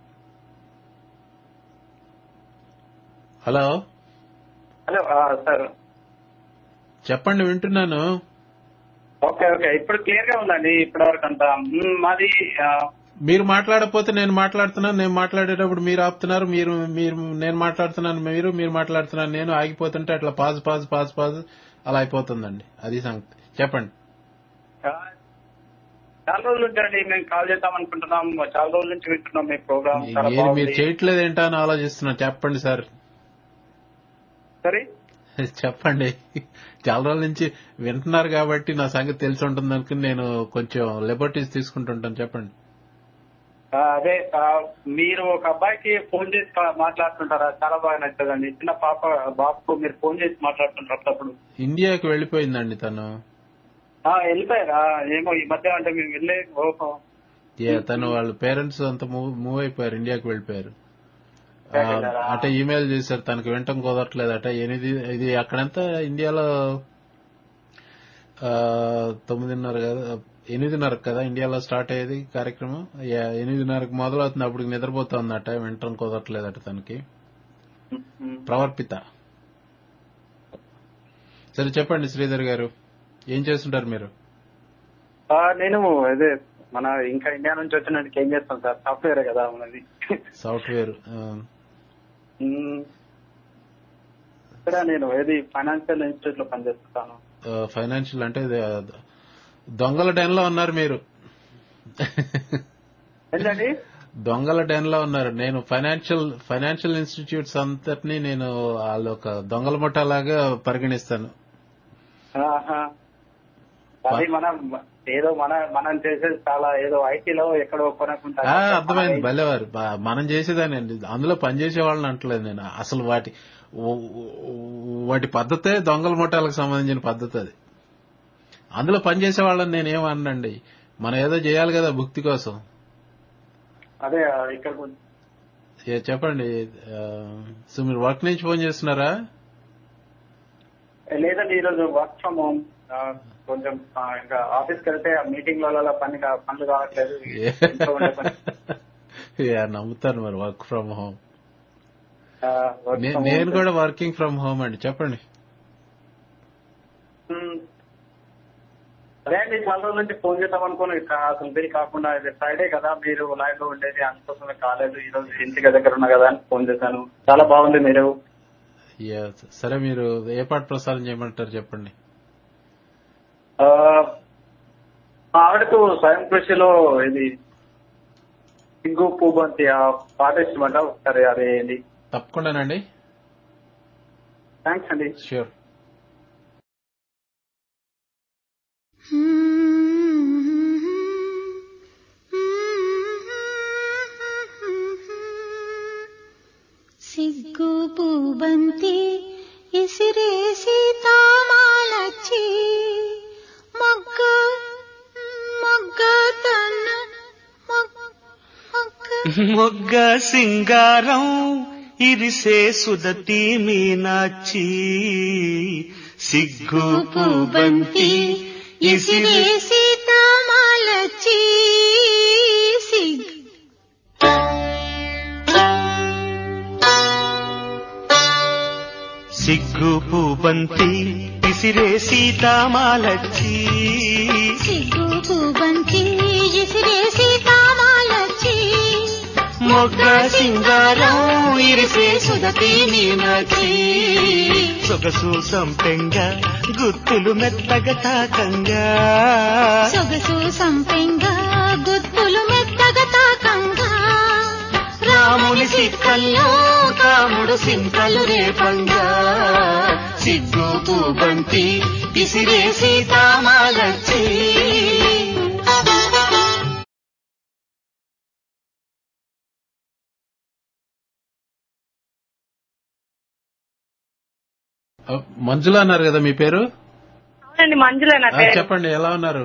S4: హలో
S17: హలో సార్
S4: చెప్పండి, వింటున్నాను.
S17: ఓకే ఓకే, ఇప్పుడు క్లియర్ గా ఉందండి. ఇప్పటి వరకు అంతా మాది.
S4: మీరు మాట్లాడకపోతే నేను మాట్లాడుతున్నాను, నేను మాట్లాడేటప్పుడు మీరు ఆపుతున్నారు, మీరు నేను మాట్లాడుతున్నాను, మీరు మాట్లాడుతున్నాను, నేను ఆగిపోతుంటే అట్లా పాజ్ అలా అయిపోతుందండి. అది సంగతి. చెప్పండి.
S17: చాలా రోజుల నుంచి అండి మేము కాల్ చేద్దాం అనుకుంటున్నాం, చాలా రోజుల నుంచి వింటున్నాం మీ ప్రోగ్రామ్.
S4: మీరు చేయట్లేదు ఏంటో అని ఆలోచిస్తున్నా. చెప్పండి సార్.
S17: సరే
S4: చెప్పండి. చాలా రోజుల నుంచి వింటున్నారు కాబట్టి నా సంగతి తెలిసి ఉంటుంది అనుకుని నేను కొంచెం లిబర్టీస్ తీసుకుంటుంటాను. చెప్పండి.
S17: అదే మీరు ఒక అబ్బాయికి ఫోన్ చేసి మాట్లాడుతుంటారా? చాలా బాగా నచ్చదండి. చిన్న బాబుకు మీరు ఫోన్ చేసి మాట్లాడుతుంటారు అప్పుడు.
S4: ఇండియాకి వెళ్ళిపోయిందండి తను.
S17: వెళ్ళిపోయారా? ఏమో ఈ మధ్య అంటే మేము వెళ్ళే. ఓహో,
S4: తను వాళ్ళ పేరెంట్స్ అంతా మూవ్ అయిపోయారు, ఇండియాకి వెళ్ళిపోయారు. అంటే ఈమెయిల్ చేశారు, తనకు వింటం కుదరట్లేదట. ఇది అక్కడంతా ఇండియాలో 9:30 కదా, 8:30 కదా ఇండియాలో స్టార్ట్ అయ్యేది కార్యక్రమం. 8:30కి మొదలవుతుంది, అప్పుడు నిద్రపోతుందట, వింటం కుదరట్లేదట తనకి. ప్రవర్పిత. సరే చెప్పండి శ్రీధర్ గారు, ఏం చేస్తుంటారు మీరు?
S17: నేను అదే మన ఇంకా ఇండియా నుంచి వచ్చినట్టు ఏం చేస్తాం సార్, సాఫ్ట్వేర్ కదా మనది.
S4: సాఫ్ట్వేర్.
S17: ఇక్కడ నేను ఏది ఫైనాన్షియల్ ఇన్స్టిట్యూట్ లో పనిచేస్తాను.
S4: ఫైనాన్షియల్ అంటే దొంగల డెన్ లో ఉన్నారు మీరు.
S17: ఏంటండి?
S4: దొంగల డెన్ లో ఉన్నారు. నేను ఫైనాన్షియల్ ఇన్స్టిట్యూట్స్ అంతటినీ నేను వాళ్ళు ఒక దొంగల ముఠాలాగా పరిగణిస్తాను.
S17: అది మనం చేసేది చాలా ఏదో ఐటీలో ఎక్కడో కొనకుండా.
S4: అర్థమైంది, భలేవారు. మనం చేసేదానండి, అందులో పనిచేసే వాళ్ళని అంటలేదు నేను. అసలు వాటి పద్ధతే దొంగల ముఠాలకు సంబంధించిన పద్ధతి అది. అందులో పనిచేసే వాళ్ళని నేనేమన్నానండి, మనం ఏదో చేయాలి కదా భుక్తి కోసం.
S17: అదే ఇక్కడ
S4: చెప్పండి. సో మీరు వర్క్ నుంచి ఫోన్ చేస్తున్నారా?
S17: లేదండి, ఈరోజు వర్క్ ఫ్రమ్ హోమ్. కొంచెం ఇంకా ఆఫీస్కి వెళ్తే మీటింగ్లలో పనులు కావట్లేదు.
S4: నమ్ముతాను మరి. Work from home. నేను కూడా వర్కింగ్ ఫ్రమ్ హోమ్ అండి. చెప్పండి.
S17: అదే అండి, చాలా రోజుల నుంచి ఫోన్ చేద్దాం అనుకోని అసలు మీరు కాకుండా ఫ్రైడే కదా మీరు లైవ్ లో ఉండేది, అందుకోసమే కాలేదు. ఈ రోజు ఇంటికి దగ్గర ఉన్నా కదా అని ఫోన్ చేశాను. చాలా బాగుంది మీరు.
S4: సరే, మీరు ఏ పాట ప్రసారం చేయమంటారు చెప్పండి.
S17: ఆవిడకు స్వయం కృషిలో ఇది సింగు పూబంతి ఆ పాట ఇష్టమంట. ఒకసారి అదే ఏంటి?
S4: తప్పకుండానండి.
S17: థ్యాంక్స్ అండి.
S4: ష్యూర్.
S6: సిగ్గు పూబంతి ఇసిరేసి తామాలచ్చి
S7: మొగ్గ సింగారం ఇరిసే సుదతి మీనాచి సిగ్గు పూబంతి ఇసిరేసి
S6: తామాలచ్చి
S7: సిగ్గు పూబంతి ఇసిరే సీతామాలచ్చి
S6: సిగ్గు పూబంతి ఇసిరే సీతామాలచ్చి
S7: మొగ్గ సింగారం ఇరిసే సుదతి మీనాచి సొగసు సంపెంగా గుత్తులు మెత్తగా తాకంగా
S6: సొగసు సంపెంగా గుత్తులు మెత్తగా తాకంగా
S7: రాముని సిక్కల్లో కాముడు సింకలు రేపంగా సిగ్గు పూబంతి ఇసిరే సీతామాలచ్చి
S4: మంజుల అన్నారు కదా మీ పేరు?
S18: అవునండి, మంజుల నా పేరు.
S4: చెప్పండి, ఎలా ఉన్నారు?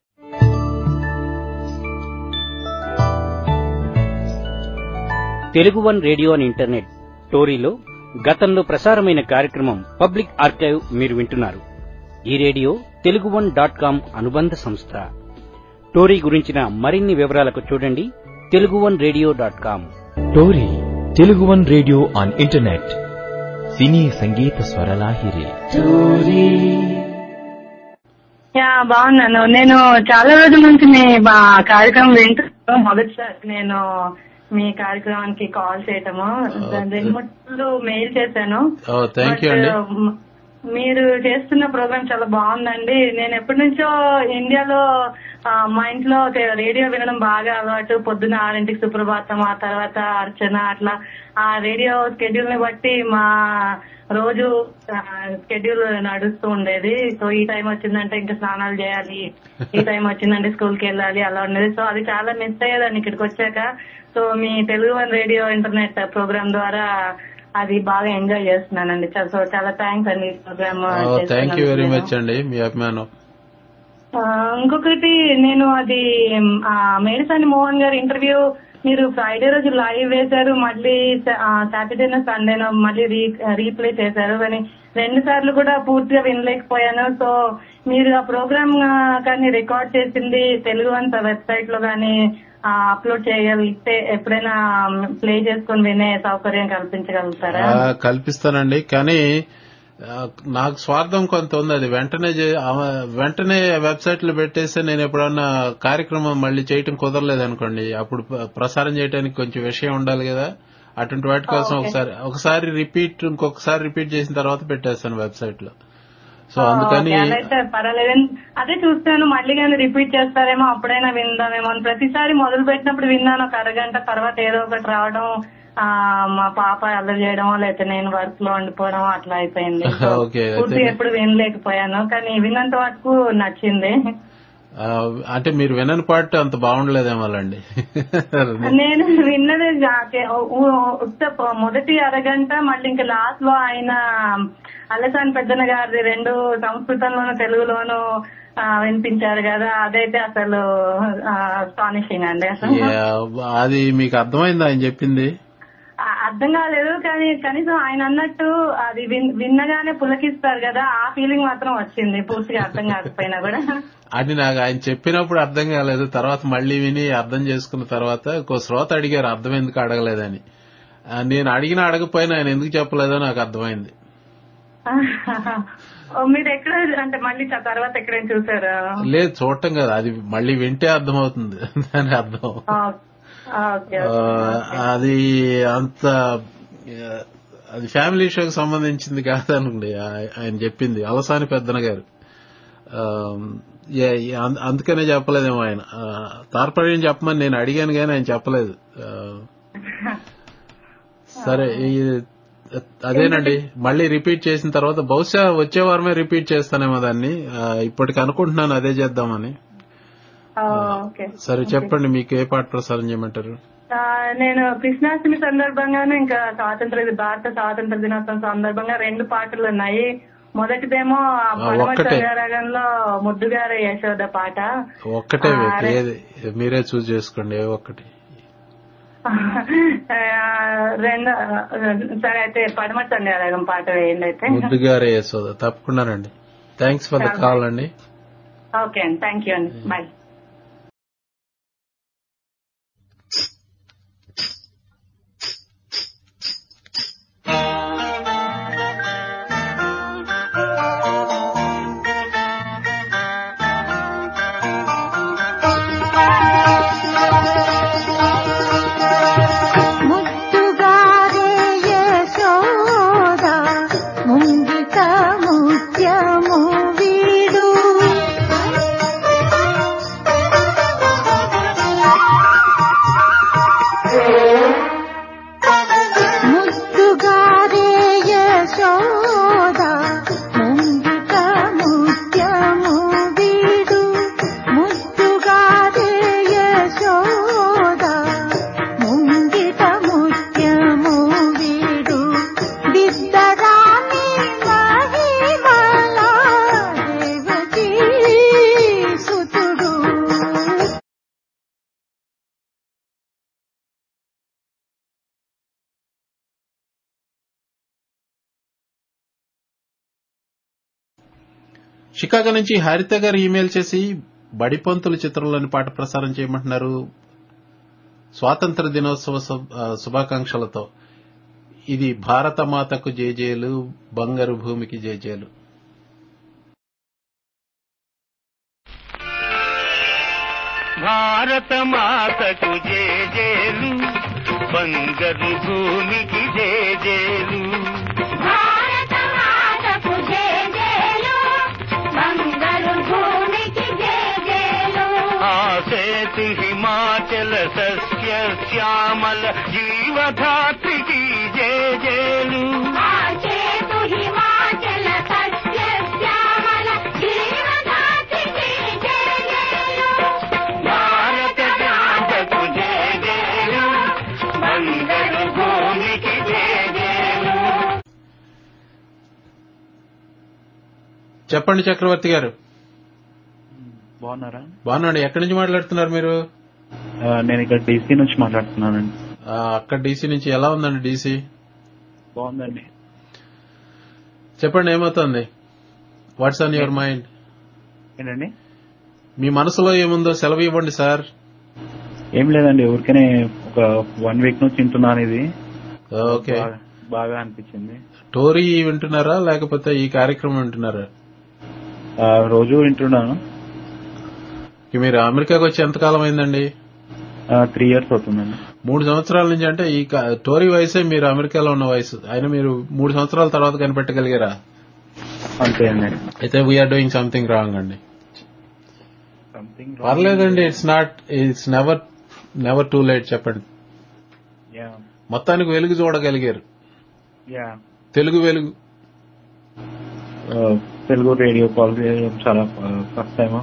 S1: Telugu one radio and internet టోరీలో గతంలో ప్రసారమైన కార్యక్రమం పబ్లిక్ ఆర్కైవ్ మీరు వింటున్నారు. ఈ రేడియో తెలుగువన్.com అనుబంధ సంస్థ. టోరీ గురించిన మరిన్ని వివరాలకు చూడండి తెలుగువన్రేడియో.com.
S2: TORI Telugu one radio on internet సినీ సంగీత స్వరలాహిరి.
S18: బాగున్నాను. నేను చాలా రోజుల నుంచి మీ కార్యక్రమం వింటున్నాను. మొదటిసారి నేను మీ కార్యక్రమానికి కాల్ చేయటము, 2-3 మెయిల్ చేశాను. మీరు చేస్తున్న ప్రోగ్రామ్ చాలా బాగుందండి. నేను ఎప్పటి నుంచో ఇండియాలో మా ఇంట్లో రేడియో వినడం బాగా అలవాటు. పొద్దున్న 6ంటికి సుప్రభాతం, ఆ తర్వాత అర్చన, అట్లా ఆ రేడియో స్కెడ్యూల్ ని బట్టి మా రోజు స్కెడ్యూల్ నడుస్తూ ఉండేది. సో ఈ టైం వచ్చిందంటే ఇంకా స్నానాలు చేయాలి, ఈ టైం వచ్చిందంటే స్కూల్ కి వెళ్ళాలి, అలా ఉండేది. సో అది చాలా మిస్ అయ్యేదాన్ని ఇక్కడికి వచ్చాక. సో మీ Telugu one radio internet programme ద్వారా అది బాగా ఎంజాయ్ చేస్తున్నానండి. సో చాలా థ్యాంక్స్ అండి programme.
S4: Thank you very much అండి, మీ అభిమానం.
S18: ఇంకొకటి, నేను అది మేడిసాని మోహన్ గారి ఇంటర్వ్యూ మీరు ఫ్రైడే రోజు లైవ్ వేశారు, మళ్ళీ సాటర్డేనో సండేనో మళ్ళీ రీప్లే చేశారు, కానీ 2 సార్లు కూడా పూర్తిగా వినలేకపోయాను. సో మీరు ఆ ప్రోగ్రామ్ కానీ రికార్డ్ చేసింది తెలుగు వన్ వెబ్సైట్ లో కానీ అప్లోడ్ చేయగలిగితే ఎప్పుడైనా ప్లే చేసుకుని వినే సౌకర్యం కల్పించగలుగుతారా?
S4: కల్పిస్తానండి, కానీ నాకు స్వార్థం కొంత ఉంది. అది వెంటనే వెబ్సైట్ లో పెట్టేస్తే నేను ఎప్పుడన్నా కార్యక్రమం మళ్ళీ చేయటం కుదరలేదు అనుకోండి, అప్పుడు ప్రసారం చేయడానికి కొంచెం విషయం ఉండాలి కదా. అటువంటి వాటి కోసం ఒకసారి ఇంకొకసారి రిపీట్ చేసిన తర్వాత పెట్టేస్తాను వెబ్సైట్ లో. సో అందుకని
S18: పర్వాలేదు, అదే చూస్తాను. మళ్ళీ కానీ రిపీట్ చేస్తారేమో, అప్పుడైనా విందామేమో. ప్రతిసారి మొదలు పెట్టినప్పుడు విన్నాను, ఒక అరగంట, తర్వాత ఏదో ఒకటి రావడం, మా పాప అల్లరి చేయడం, లేకపోతే నేను వర్క్ లో ఉండిపోవడం అట్లా అయిపోయింది. పూర్తిగా ఎప్పుడు వినలేకపోయాను, కానీ విన్నంత వరకు నచ్చింది.
S4: అంటే మీరు వినని పాట అంత బాగుండలేదేమోలండి.
S18: నేను విన్నది మొదటి అరగంట, మళ్ళీ ఇంకా లాస్ట్ లో ఆయన అల్లసాని పెద్దన గారి 2 సంస్కృతంలోను తెలుగులోను వినిపించారు కదా, అదైతే అసలు అస్టానిషింగ్ అండి. అసలు
S4: అది మీకు అర్థమైందా ఆయన చెప్పింది?
S18: అర్థం కాలేదు, కానీ కనీసం ఆయన అన్నట్టు అది విన్నగానే పులకిస్తారు కదా, ఆ ఫీలింగ్ మాత్రం వచ్చింది, పూర్తిగా అర్థం కాకపోయినా కూడా.
S4: అది నాకు ఆయన చెప్పినప్పుడు అర్థం కాలేదు, తర్వాత మళ్లీ విని అర్థం చేసుకున్న తర్వాత ఇంకో శ్రోత అడిగారు అర్థం ఎందుకు అడగలేదని. నేను అడగపోయినా ఆయన ఎందుకు చెప్పలేదో నాకు అర్థమైంది.
S18: మీరు ఎక్కడ అంటే మళ్ళీ తర్వాత ఎక్కడైనా చూసారా?
S4: లేదు, చూడటం కదా, అది మళ్ళీ వింటే అర్థం అవుతుంది దాని అర్థం. అది అది ఫ్యామిలీ షోకి సంబంధించింది కాదనుకోండి ఆయన చెప్పింది, అలసాని పెద్దన గారు. అందుకనే చెప్పలేదేమో ఆయన. తార్పర్యం చెప్పమని నేను అడిగాను కానీ ఆయన చెప్పలేదు. సరే, అదేనండి, మళ్ళీ రిపీట్ చేసిన తర్వాత బహుశా వచ్చే వారమే రిపీట్ చేస్తానేమో దాన్ని. ఇప్పటికి అనుకుంటున్నాను అదే చేద్దామని. సరే చెప్పండి, మీకు ఏ పాట ప్రసారం చేయమంటారు?
S18: నేను కృష్ణాష్టమి సందర్భంగానే, ఇంకా భారత స్వాతంత్ర దినోత్సవం సందర్భంగా 2 పాటలు ఉన్నాయి. మొదటిదేమో రాగంలో ముద్దుగారే యశోద పాట.
S4: ఒక్కటే మీరే చూస్ చేసుకోండి, ఏ ఒక్కటి.
S18: సరే అయితే పడమటి రాగం పాట వేయండి. అయితే
S4: ముద్దుగారే యశోద తప్పకుండానండి. థ్యాంక్స్ ఫర్ ద కాల్ అండి.
S18: ఓకే అండి, థ్యాంక్ యూ అండి, బాయ్.
S4: షికాగో నుంచి హరిత గారు ఈమెయిల్ చేసి బడిపంతులు చిత్రంలోని పాట ప్రసారం చేయమంటున్నారు స్వాతంత్ర దినోత్సవ శుభాకాంక్షలతో. ఇది భారత మాతకు జేజేలు, బంగారు భూమికి జేజేలు.
S16: భారత మాతకు జేజేలు, బంగారు భూమికి జేజేలు.
S6: భారత మాతకు జేజేలు, బంగారు భూమికి జేజేలు.
S16: ఆసేతు హిమాచల సస్య శ్యామల జీవధాత్రికి జేజేలు.
S6: ఆసేతు హిమాచల సస్య శ్యామల జీవధాత్రికి జేజేలు.
S16: భారత మాతకు జేజేలు, బంగారు భూమికి జేజేలు.
S4: చెప్పండి చక్రవర్తి గారు.
S19: బాగున్నారా?
S4: బాగున్నాండి. ఎక్కడి నుంచి మాట్లాడుతున్నారు మీరు?
S19: నేను ఇక్కడ డీసీ నుంచి మాట్లాడుతున్నానండి.
S4: అక్కడ డీసీ నుంచి. ఎలా ఉందండి డీసీ?
S19: బాగుందండి.
S4: చెప్పండి ఏమవుతుంది? What's on your mind?
S19: ఏంటండి
S4: మీ మనసులో ఏముందో సెలవు ఇవ్వండి సార్.
S19: ఏం లేదండి, ఊరికనే ఒక 1 వీక్ నుంచి వింటున్నాను. ఇది
S4: ఓకే,
S19: బాగా అనిపించింది.
S4: టోరీ వింటున్నారా లేకపోతే ఈ కార్యక్రమం వింటున్నారా?
S19: రోజు వింటున్నాను.
S4: మీరు అమెరికాకి వచ్చి ఎంతకాలం అయిందండి?
S19: 3 years అవుతుందండి.
S4: 3 సంవత్సరాల నుంచి. అంటే ఈ టోరీ వయసే మీరు అమెరికాలో ఉన్న వయసు. అయినా మీరు 3 సంవత్సరాల తర్వాత కనిపెట్టగలిగారా?
S19: అంతే అండి.
S4: అయితే వీఆర్ డూయింగ్ సంథింగ్ రాంగ్ అండి. పర్లేదండి, ఇట్స్ నెవర్ టూ లేట్. చెప్పండి. మొత్తానికి వెలుగు చూడగలిగారు. తెలుగు వెలుగు.
S19: తెలుగు రేడియో కాల్ చాలా ఫస్ట్ టైం.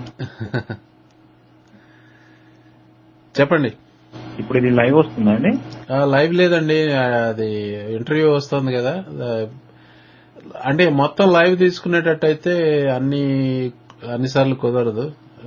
S4: చెప్పండి.
S19: ఇప్పుడు ఇది లైవ్ వస్తుందా అండి?
S4: లైవ్ లేదండి, అది ఇంటర్వ్యూ వస్తుంది కదా. అంటే మొత్తం లైవ్ తీసుకునేటట్టయితే అన్నిసార్లు కుదరదు.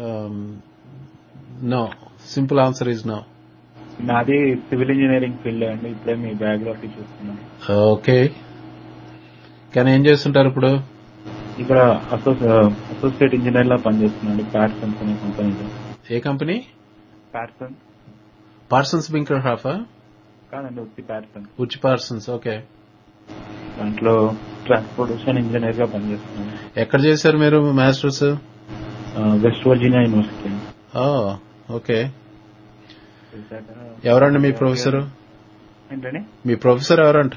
S4: No, simple answer is no.
S19: నాది సివిల్ ఇంజనీరింగ్ ఫీల్డ్ అండి. ఇప్పుడే మీ బయోగ్రఫీ చూస్తున్నాను.
S4: ఓకే, కానీ ఏం చేస్తుంటారు ఇప్పుడు?
S19: ఇక్కడ అసోసియేట్ ఇంజనీర్ లా పనిచేస్తున్నాడు ప్యాట్సన్స్ అనే కంపెనీలో.
S4: ఏ కంపెనీ? Parsons Brinckerhoff?
S19: కాదండి,
S4: ఉచ్చి పార్సన్స్. ఓకే.
S19: దాంట్లో ట్రాన్స్పోర్టేషన్ ఇంజనీర్ గా పనిచేస్తున్నాను.
S4: ఎక్కడ చేశారు మీరు masters?
S19: West Virginia University.
S4: Okay. ఎవరండి మీ ప్రొఫెసర్?
S19: ఏంటండి
S4: మీ ప్రొఫెసర్ ఎవరంట?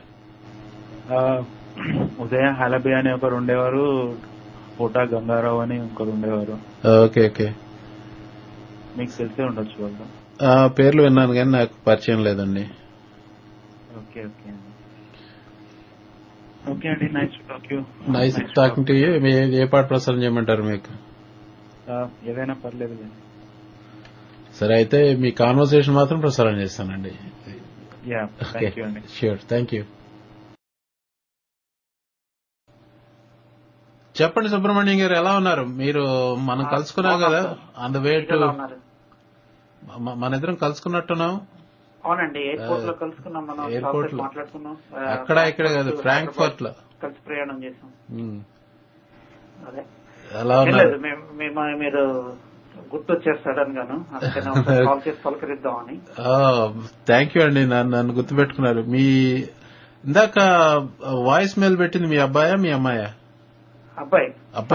S19: ఉదయ హాలబి అని ఒకరు ఉండేవారు, కోటా గంగారావు అని ఇంకొకరు ఉండేవారు.
S4: Okay okay.
S19: మీకు తెలిసే ఉండొచ్చు వాళ్ళు.
S4: పేర్లు విన్నాను కానీ నాకు పరిచయం లేదండి.
S19: ఓకే ఓకే ఓకే అండి.
S4: Nice talking to you. ఏ పాట ప్రసారం చేయమంటారు మీకు?
S19: ఏదైనా పర్లేదు.
S4: సరే, అయితే మీ కాన్వర్సేషన్ మాత్రం ప్రసారం చేస్తానండి. Sure, thank you. చెప్పండి సుబ్రహ్మణ్యం గారు, ఎలా ఉన్నారు మీరు? మనం కలుసుకున్నాం కదా ఆన్ ద వే టు. మన ఇద్దరం కలుసుకున్నట్టున్నాం.
S20: అవునండి, ఎయిర్పోర్ట్ లో కలుసుకున్నాం. మనం ఎయిర్పోర్ట్ లో మాట్లాడుకున్నాం.
S4: అక్కడ ఇక్కడ కాదు, ఫ్రాంక్ఫర్ట్ లో
S20: కలిసి ప్రయాణం చేసాం. అదే
S4: ఎలా ఉన్నారు?
S20: మీరు గుర్తొచ్చారు సడన్ గాను, అందుకని కాల్ చేసి పలకరిద్దామని.
S4: థ్యాంక్ యూ అండి, నన్ను గుర్తుపెట్టుకున్నారు. మీ ఇందాక వాయిస్ మెయిల్ పెట్టింది మీ అబ్బాయా మీ అమ్మాయా?
S20: అబ్బాయి.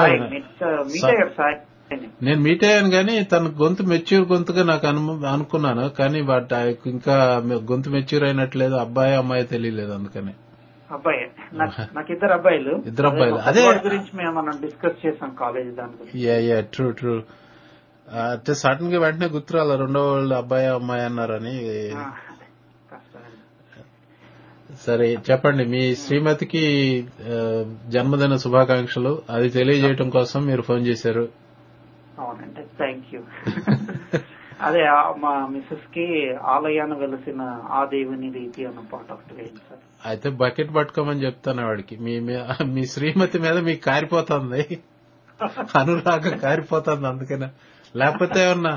S4: నేను మీట్ అయ్యాను కానీ తన గొంతు మెచ్యూర్ గొంతుగా నాకు అనుకున్నాను, కానీ బట్ ఇంకా గొంతు మెచ్యూర్ అయినట్లేదు. అబ్బాయి అమ్మాయి తెలియలేదు, అందుకని.
S20: అబ్బాయి. నాకు ఇద్దరు అబ్బాయిలు. అదే గురించి మనం డిస్కస్ చేసాం కాలేజ్ దాని గురించి.
S4: ట్రూ. అంటే సడన్ గా వెంటనే గుర్తురాల రెండో వాళ్ళు అబ్బాయి అమ్మాయి అన్నారని. సరే చెప్పండి, మీ శ్రీమతికి జన్మదిన శుభాకాంక్షలు. అది తెలియజేయడం కోసం మీరు ఫోన్ చేశారు.
S20: అవునండి, థ్యాంక్ యూ. అదే మా మిస్సెస్ కి ఆలయాన్ని వెలిసిన ఆ దేవుని రీతి అన్న పాట ఒకటి వేయండి సార్.
S4: అయితే బకెట్ పట్టుకోమని చెప్తాను వాడికి. మీ శ్రీమతి మీద మీకు కారిపోతుంది, అనురాగం కారిపోతుంది, అందుకనే. లేకపోతే ఏమన్నా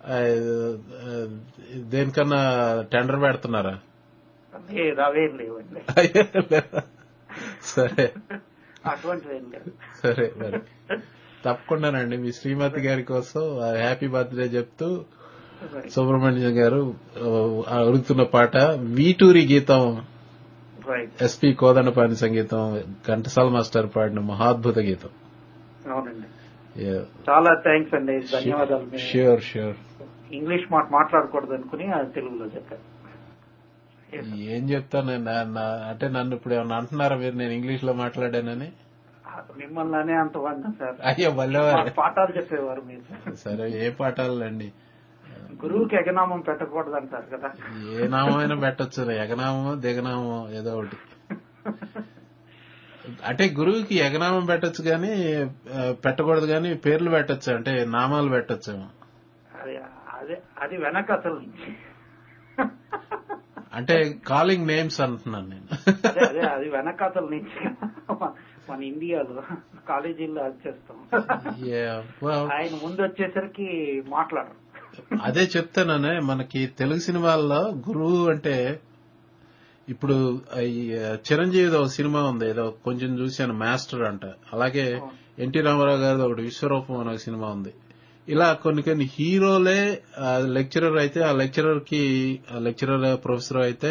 S4: దేనికన్నా టెండర్ పెడుతున్నారా?
S20: అవేం లేవండి.
S4: సరే
S20: అటువంటిది ఏం లేదు.
S4: సరే మరి తప్పకుండానండి. మీ శ్రీమతి గారి కోసం హ్యాపీ బర్త్డే చెప్తూ సుబ్రహ్మణ్యం గారు అడుగుతున్న పాట వీటూరి గీతం, ఎస్పి కోదండపాణి సంగీతం, ఘంటసాల మాస్టర్ పాడిన మహాద్భుత గీతం.
S20: అవునండి, చాలా థ్యాంక్స్ అండి, ధన్యవాదాలు.
S4: ష్యూర్.
S20: ఇంగ్లీష్ మాట్లాడకూడదు అనుకుని అది తెలుగులో చెప్పాను.
S4: ఏం చెప్తాను అంటే నన్ను ఇప్పుడు ఏమన్నా అంటున్నారా మీరు నేను ఇంగ్లీష్ లో మాట్లాడానని?
S20: మిమ్మల్ని అంతవాడినా సార్?
S4: అయ్యో బల్లెవారు,
S20: పాఠాలు చెప్పేవారు మీరు.
S4: సరే, ఏ పాఠాలు అండి?
S20: గురువుకి ఎగనామం పెట్టకూడదు అంటారు కదా.
S4: ఏ నామైనా పెట్టచ్చు, ఎగనామో దిగనామో ఏదో ఒకటి. అంటే గురువుకి ఎగనామం పెట్టచ్చు గాని పెట్టకూడదు గాని పేర్లు పెట్టచ్చు, అంటే నామాలు పెట్టచ్చు.
S20: అది వెనక అసలు
S4: అంటే కాలింగ్ నేమ్స్ అంటున్నాను నేను.
S20: అదే అది వెనకాతల నుంచి మన ఇండియాలో కాలేజీల్లో అది చేస్తాం. ఆయన ముందు వచ్చేసరికి మాట్లాడరు.
S4: అదే చెప్తానే, మనకి తెలుగు సినిమాల్లో గురువు అంటే ఇప్పుడు చిరంజీవి ఒక సినిమా ఉంది, ఏదో కొంచెం చూశాను, మాస్టర్ అంట. అలాగే ఎన్టీ రామారావు గారి ఒకటి విశ్వరూపం అనే సినిమా ఉంది. ఇలా కొన్ని హీరోలే లెక్చరర్ అయితే ఆ లెక్చరర్ ప్రొఫెసర్ అయితే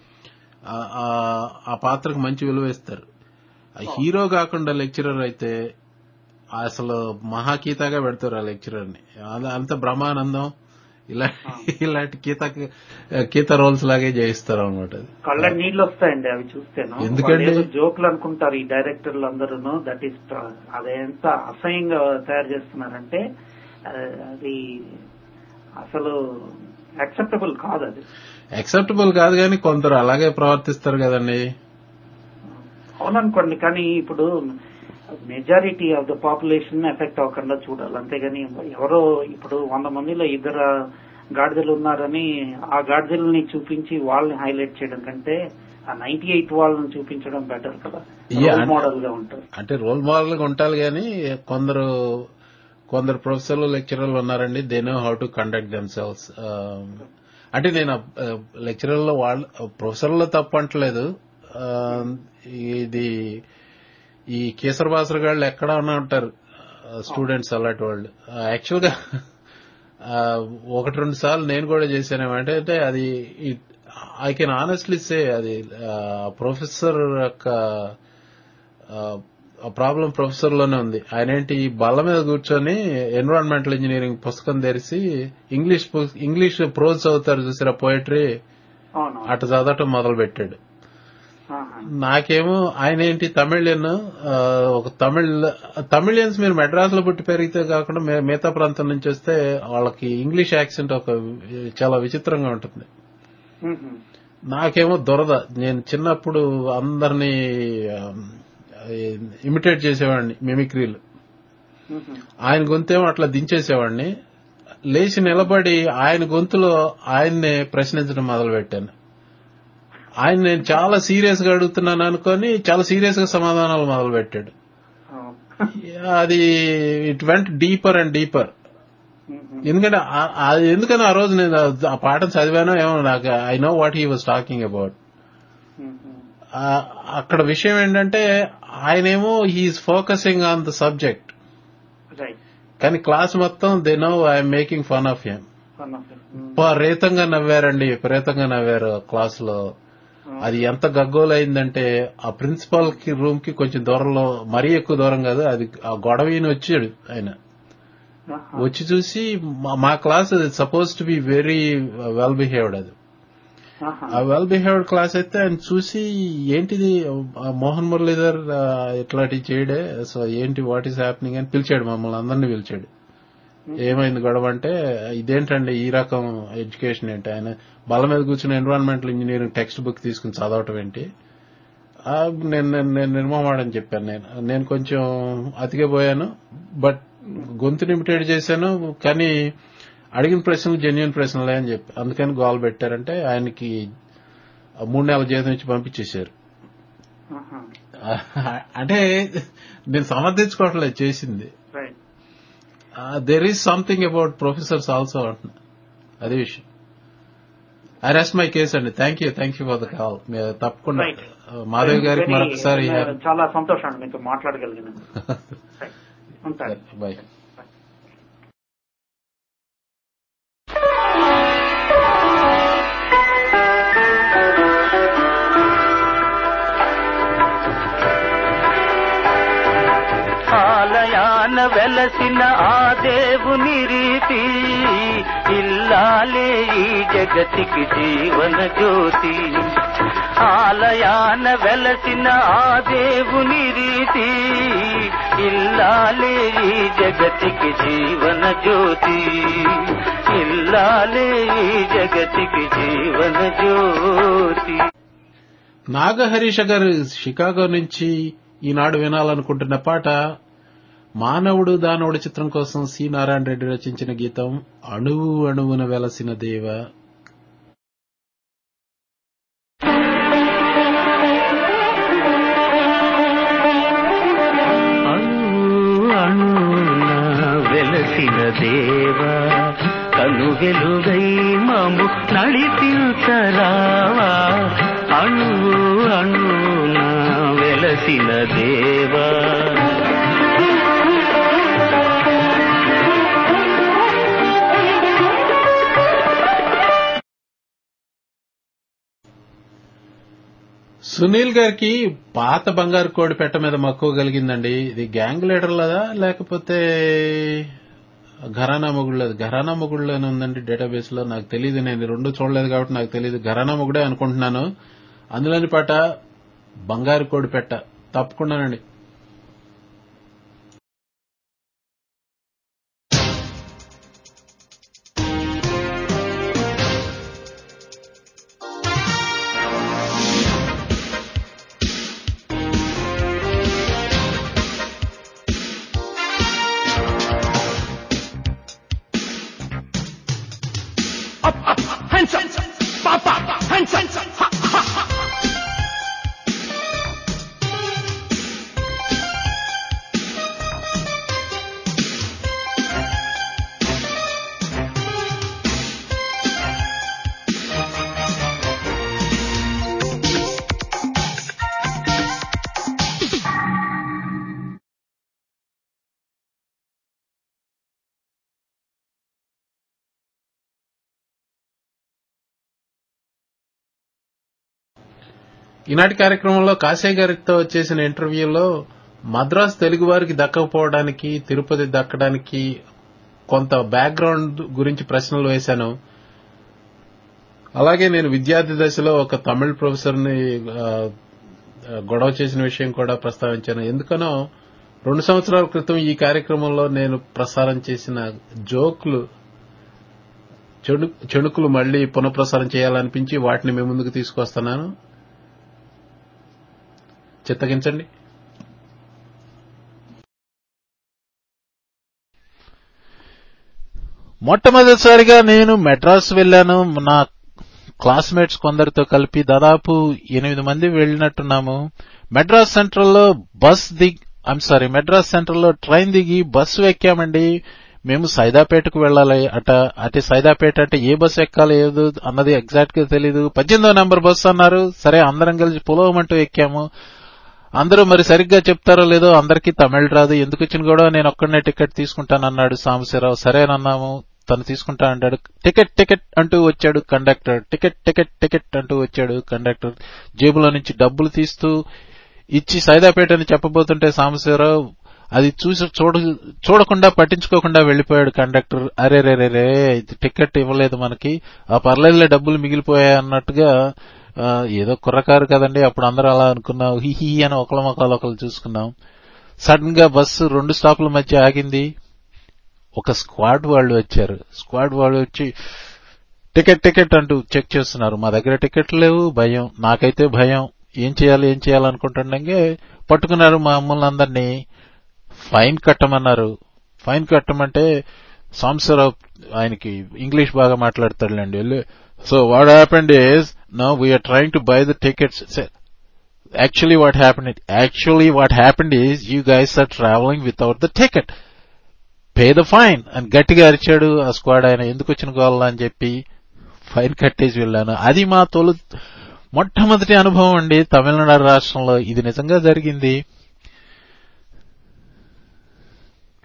S4: ఆ పాత్రకు మంచి విలువ ఇస్తారు. హీరో కాకుండా లెక్చరర్ అయితే అసలు మహాకీతగా పెడతారు ఆ లెక్చరర్ ని. అంత బ్రహ్మానందం ఇలాంటి కీత రోల్స్ లాగే చేయిస్తారు అనమాట.
S20: కళ్ళ నీళ్ళు వస్తాయండి అవి చూస్తేను. ఎందుకంటే జోకులు అనుకుంటారు ఈ డైరెక్టర్లు అందరూ. దట్ ఈస్ అదెంత అసహ్యంగా తయారు చేస్తున్నారంటే అది అసలు యాక్సెప్టబుల్ కాదు. అది
S4: యాక్సెప్టబుల్ కాదు కానీ కొందరు అలాగే ప్రవర్తిస్తారు కదండి.
S20: అవుననుకోండి, కానీ ఇప్పుడు majority of the population effect అవ్వకుండా చూడాలి, అంతేగాని ఎవరో ఇప్పుడు 100 మందిలో 2 గాడిదలు ఉన్నారని ఆ గాడిదల్ని చూపించి వాళ్ళని హైలైట్ చేయడం కంటే ఆ 98 వాళ్ళని చూపించడం బెటర్ కదా, రోల్ మోడల్ గా ఉంటారు. అంటే
S4: రోల్ మోడల్ గా ఉంటారు కానీ కొందరు ప్రొఫెసర్లు లెక్చరర్లు ఉన్నారండి, they know how to conduct themselves. అంటే నేను లెక్చరర్లో ప్రొఫెసర్లో తప్పు అంటలేదు. ఇది ఈ కేసర బాసర గాళ్ళు ఎక్కడ ఉన్నా ఉంటారు స్టూడెంట్స్, అలాంటి వాళ్ళు. యాక్చువల్ గా 1-2 సార్లు నేను కూడా చేశాను. అంటే అది ఐ కెన్ ఆనెస్ట్లీ సే అది ప్రొఫెసర్ యొక్క ప్రాబ్లం ప్రొఫెసర్ లోనే ఉంది. ఆయన ఏంటి బల్ల మీద కూర్చొని ఎన్విరాన్మెంటల్ ఇంజనీరింగ్ పుస్తకం తెరిచి ఇంగ్లీష్ ప్రోజ్ చదువుతారు చూసారా, పోయిటరీ, అటు చదవటం మొదలు పెట్టాడు. నాకేమో ఆయన ఏంటి తమిళియన్, ఒక తమిళియన్స్ మీరు మెడ్రాస్ లో పుట్టి పెరిగితే కాకుండా మిగతా ప్రాంతం నుంచి వస్తే వాళ్ళకి ఇంగ్లీష్ యాక్సెంట్ చాలా విచిత్రంగా ఉంటుంది. నాకేమో దురద. నేను చిన్నప్పుడు అందరినీ ఇమిటేట్ చేసేవాడిని మిమిక్రీలు. ఆయన గొంతేమో అట్లా దించేసేవాడిని. లేచి నిలబడి ఆయన గొంతులో ఆయన్నే ప్రశ్నించడం మొదలు పెట్టాను. ఆయన నేను చాలా సీరియస్ గా అడుగుతున్నాను అనుకొని చాలా సీరియస్ గా సమాధానాలు మొదలు పెట్టాడు. అది it went deeper and deeper. ఎందుకని ఆ రోజు నేను ఆ పాఠం చదివానో ఏమో, నాకు I know what he was talking about. అక్కడ విషయం ఏంటంటే ఆయనేమో he is focusing on the subject, కానీ క్లాస్ మొత్తం they know I'm making fun of him. విపరీతంగా నవ్వారు క్లాస్ లో. అది ఎంత గగ్గోలైందంటే ఆ ప్రిన్సిపాల్ కి రూమ్ కి కొంచెం దూరంలో, మరీ ఎక్కువ దూరం కాదు, అది ఆ గొడవని వచ్చాడు ఆయన. వచ్చి చూసి మా class suppose to be very well behaved. అది ఆ వెల్ బిహేవ్డ్ క్లాస్ అయితే ఆయన చూసి ఏంటిది మోహన్ మురళీధర్ ఇట్లాంటివి చేయడే, సో ఏంటి వాట్ ఈస్ హ్యాపెనింగ్ అని పిలిచాడు, మమ్మల్ని అందరినీ పిలిచాడు. ఏమైంది గొడవ అంటే, ఇదేంటండి ఈ రకం ఎడ్యుకేషన్ ఏంటి, ఆయన బల్ల మీద కూర్చుని ఎన్విరాన్మెంటల్ ఇంజనీరింగ్ టెక్స్ట్ బుక్ తీసుకుని చదవటం ఏంటి. నేను నిర్మమాడని చెప్పాను. నేను కొంచెం అతికిపోయాను, బట్ గొంతుని ఇమిటేట్ చేశాను, కానీ అడిగిన ప్రశ్నలు జెన్యూన్ ప్రశ్నలే అని చెప్పి అందుకని గోల్ పెట్టారంటే ఆయనకి 3 నెలల జీతం ఇచ్చి పంపించేశారు. అంటే నేను సమర్థించుకోవట్లేదు చేసింది. There is something about professors also అంటున్నా, అదే విషయం. ఐ రెస్ట్ మై కేస్ అండి. Thank you for the call. తప్పకుండా మాధవ్ గారికి మరొకసారి
S20: చాలా సంతోషం అండి మీతో మాట్లాడగలిగిన. ఉంటాను.
S4: బాయ్.
S3: ఆలయాన వెలసిన ఆ దేవుని రీతి ఇల్లాలే ఈ జగతికి జీవన జ్యోతి. ఆలయాన వెలసిన ఆ దేవుని రీతి ఇల్లాలే ఈ జగతికి జీవన జ్యోతి. ఇల్లాలే ఈ జగతికి జీవన జ్యోతి.
S4: నాగహరీష గారు షికాగో నుంచి ఈనాడు వినాలనుకుంటున్న పాట మానవుడు దానవుడు చిత్రం కోసం సి నారాయణ రెడ్డి రచించిన గీతం అణువు అణువున వెలసిన దేవ.
S3: వెలసిన దేవా కను వెలుగై మము నడిపించరావా. అణు అణున వెలసిన దేవా
S4: సునీల్ గారికి పాత బంగారు కోడి పెట్ట మీద మక్కువ కలిగిందండి. ఇది గ్యాంగ్ లీడర్లదా లేకపోతే ఘరానా మొగుళ్ళది? ఘరానా మొగుళ్ళని ఉందండి డేటాబేస్ లో. నాకు తెలియదు, నేను రెండు చూడలేదు కాబట్టి నాకు తెలియదు. ఘరానా మొగుడే అనుకుంటున్నాను. అందులోని పాట బంగారు కోడి పెట్ట. తప్పకుండానండి. ఈనాటి కార్యక్రమంలో కాశయ్య గారితో చేసిన ఇంటర్వ్యూలో మద్రాసు తెలుగు వారికి దక్కకపోవడానికి, తిరుపతి దక్కడానికి కొంత బ్యాక్గ్రౌండ్ గురించి ప్రశ్నలు వేశాను. అలాగే నేను విద్యార్థి దశలో ఒక తమిళ ప్రొఫెసర్ ని గొడవ చేసిన విషయం కూడా ప్రస్తావించాను. ఎందుకనో 2 సంవత్సరాల క్రితం ఈ కార్యక్రమంలో నేను ప్రసారం చేసిన జోకులు చెణుకులు మళ్లీ పునఃప్రసారం చేయాలనిపించి వాటిని మీ ముందుకు తీసుకొస్తున్నాను. చిత్తగించండి. మొట్టమొదటిసారిగా నేను మెడ్రాస్ వెళ్లాను. నా క్లాస్మేట్స్ కొందరితో కలిపి దాదాపు 8 మంది వెళ్లినట్టున్నాము. మెడ్రాస్ సెంట్రల్లో ట్రైన్ దిగి బస్సు ఎక్కామండి. మేము సైదాపేటకు వెళ్లాలి అటు సైదాపేట అంటే ఏ బస్సు ఎక్కాలి ఏదో అన్నది ఎగ్జాక్ట్ గా తెలీదు. 18వ నెంబర్ బస్సు అన్నారు. సరే అందరం కలిసి పులవమంటూ ఎక్కాము. అందరూ మరి సరిగ్గా చెప్తారో లేదో అందరికీ తమిళ రాదు. ఎందుకు వచ్చిన కూడా నేను ఒక్కడనే టికెట్ తీసుకుంటానన్నాడు సాంబశివరావు. సరేనన్నాము. తను తీసుకుంటా అంటాడు. టికెట్ అంటూ వచ్చాడు కండక్టర్. టికెట్ అంటూ వచ్చాడు కండక్టర్. జేబులో నుంచి డబ్బులు తీస్తూ ఇచ్చి సైదాపేట అని చెప్పబోతుంటే సాంబశివరావు అది చూసి చూడకుండా పట్టించుకోకుండా వెళ్లిపోయాడు కండక్టర్. అరేరేరే టికెట్ ఇవ్వలేదు మనకి, ఆ పర్లేదులే డబ్బులు మిగిలిపోయాయి అన్నట్టుగా. ఏదో కుర్రకారు కదండి, అప్పుడు అందరూ అలా అనుకున్నాం. హిహి అని ఒకళ్ళ మొక్కలు ఒకళ్ళు చూసుకున్నాం. సడన్ గా బస్సు 2 స్టాపుల మధ్య ఆగింది. ఒక స్క్వాడ్ వాళ్ళు వచ్చారు. స్క్వాడ్ వాళ్ళు వచ్చి టికెట్ అంటూ చెక్ చేస్తున్నారు. మా దగ్గర టికెట్లు లేవు. భయం, నాకైతే భయం. ఏం చేయాలనుకుంటుండగా పట్టుకున్నారు మా అమ్మల్ని అందరినీ. ఫైన్ కట్టమన్నారు. ఫైన్ కట్టమంటే సాంబశివరావు ఆయనకి ఇంగ్లీష్ బాగా మాట్లాడతాడులేండి. So what happened is, now we are trying to buy the tickets. Actually what happened is, you guys are traveling without the ticket. Pay the fine. అని గట్టిగా అరిచాడు ఆ స్క్వాడ్ ఆయన. ఎందుకు వచ్చిన గోళ్ళ అని చెప్పి ఫైన్ కట్టేసి వెళ్ళాను. అది మా మొట్టమొదటి అనుభవం అండి తమిళనాడు రాష్ట్రంలో. ఇది నిజంగా జరిగింది.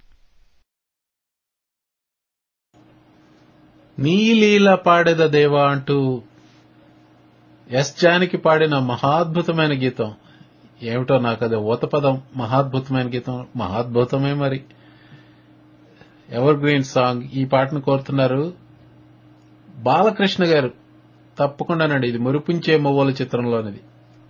S4: నీ లీల పాడేద దేవా అంటూ ఎస్ జానకి పాడిన మహాద్భుతమైన గీతం. ఏమిటో నాకు అది ఊతపదం. మహాద్భుతమైన గీతం, మహాద్భుతమే మరి. Evergreen song. ఈ పాటను కోరుతున్నారు బాలకృష్ణ గారు. తప్పకుండానండి, ఇది మురిపించే మొవ్వల చిత్రంలోనిది.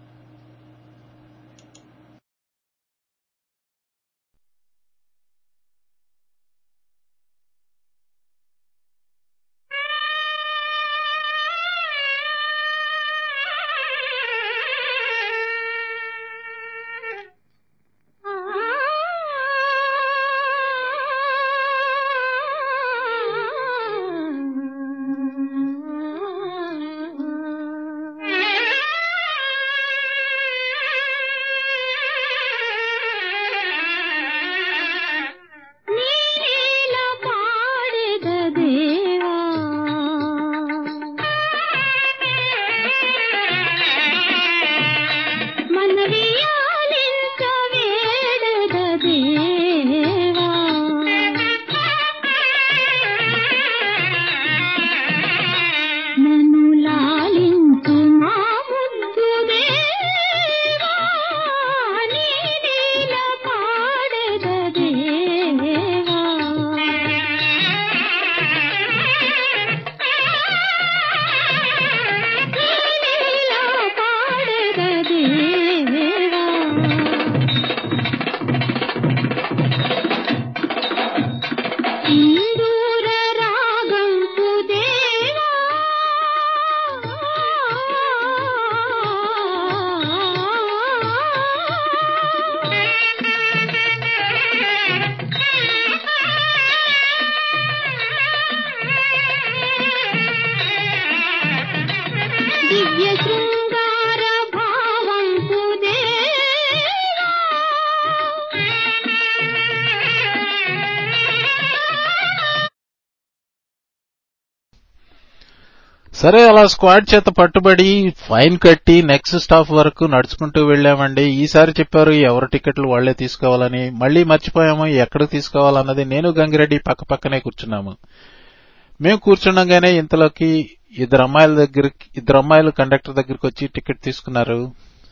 S4: సరే, అలా స్క్వాడ్ చేత పట్టుబడి ఫైన్ కట్టి నెక్స్ట్ స్టాప్ వరకు నడుచుకుంటూ వెళ్లామండి. ఈసారి చెప్పారు ఎవరి టికెట్లు వాళ్లే తీసుకోవాలని. మళ్లీ మర్చిపోయాము ఎక్కడికి తీసుకోవాలన్నది. నేను గంగిరెడ్డి పక్కనే కూర్చున్నాము. మేము కూర్చుండగానే ఇంతలోకి ఇద్దరు అమ్మాయిలు కండక్టర్ దగ్గరికి వచ్చి టికెట్ తీసుకున్నారు.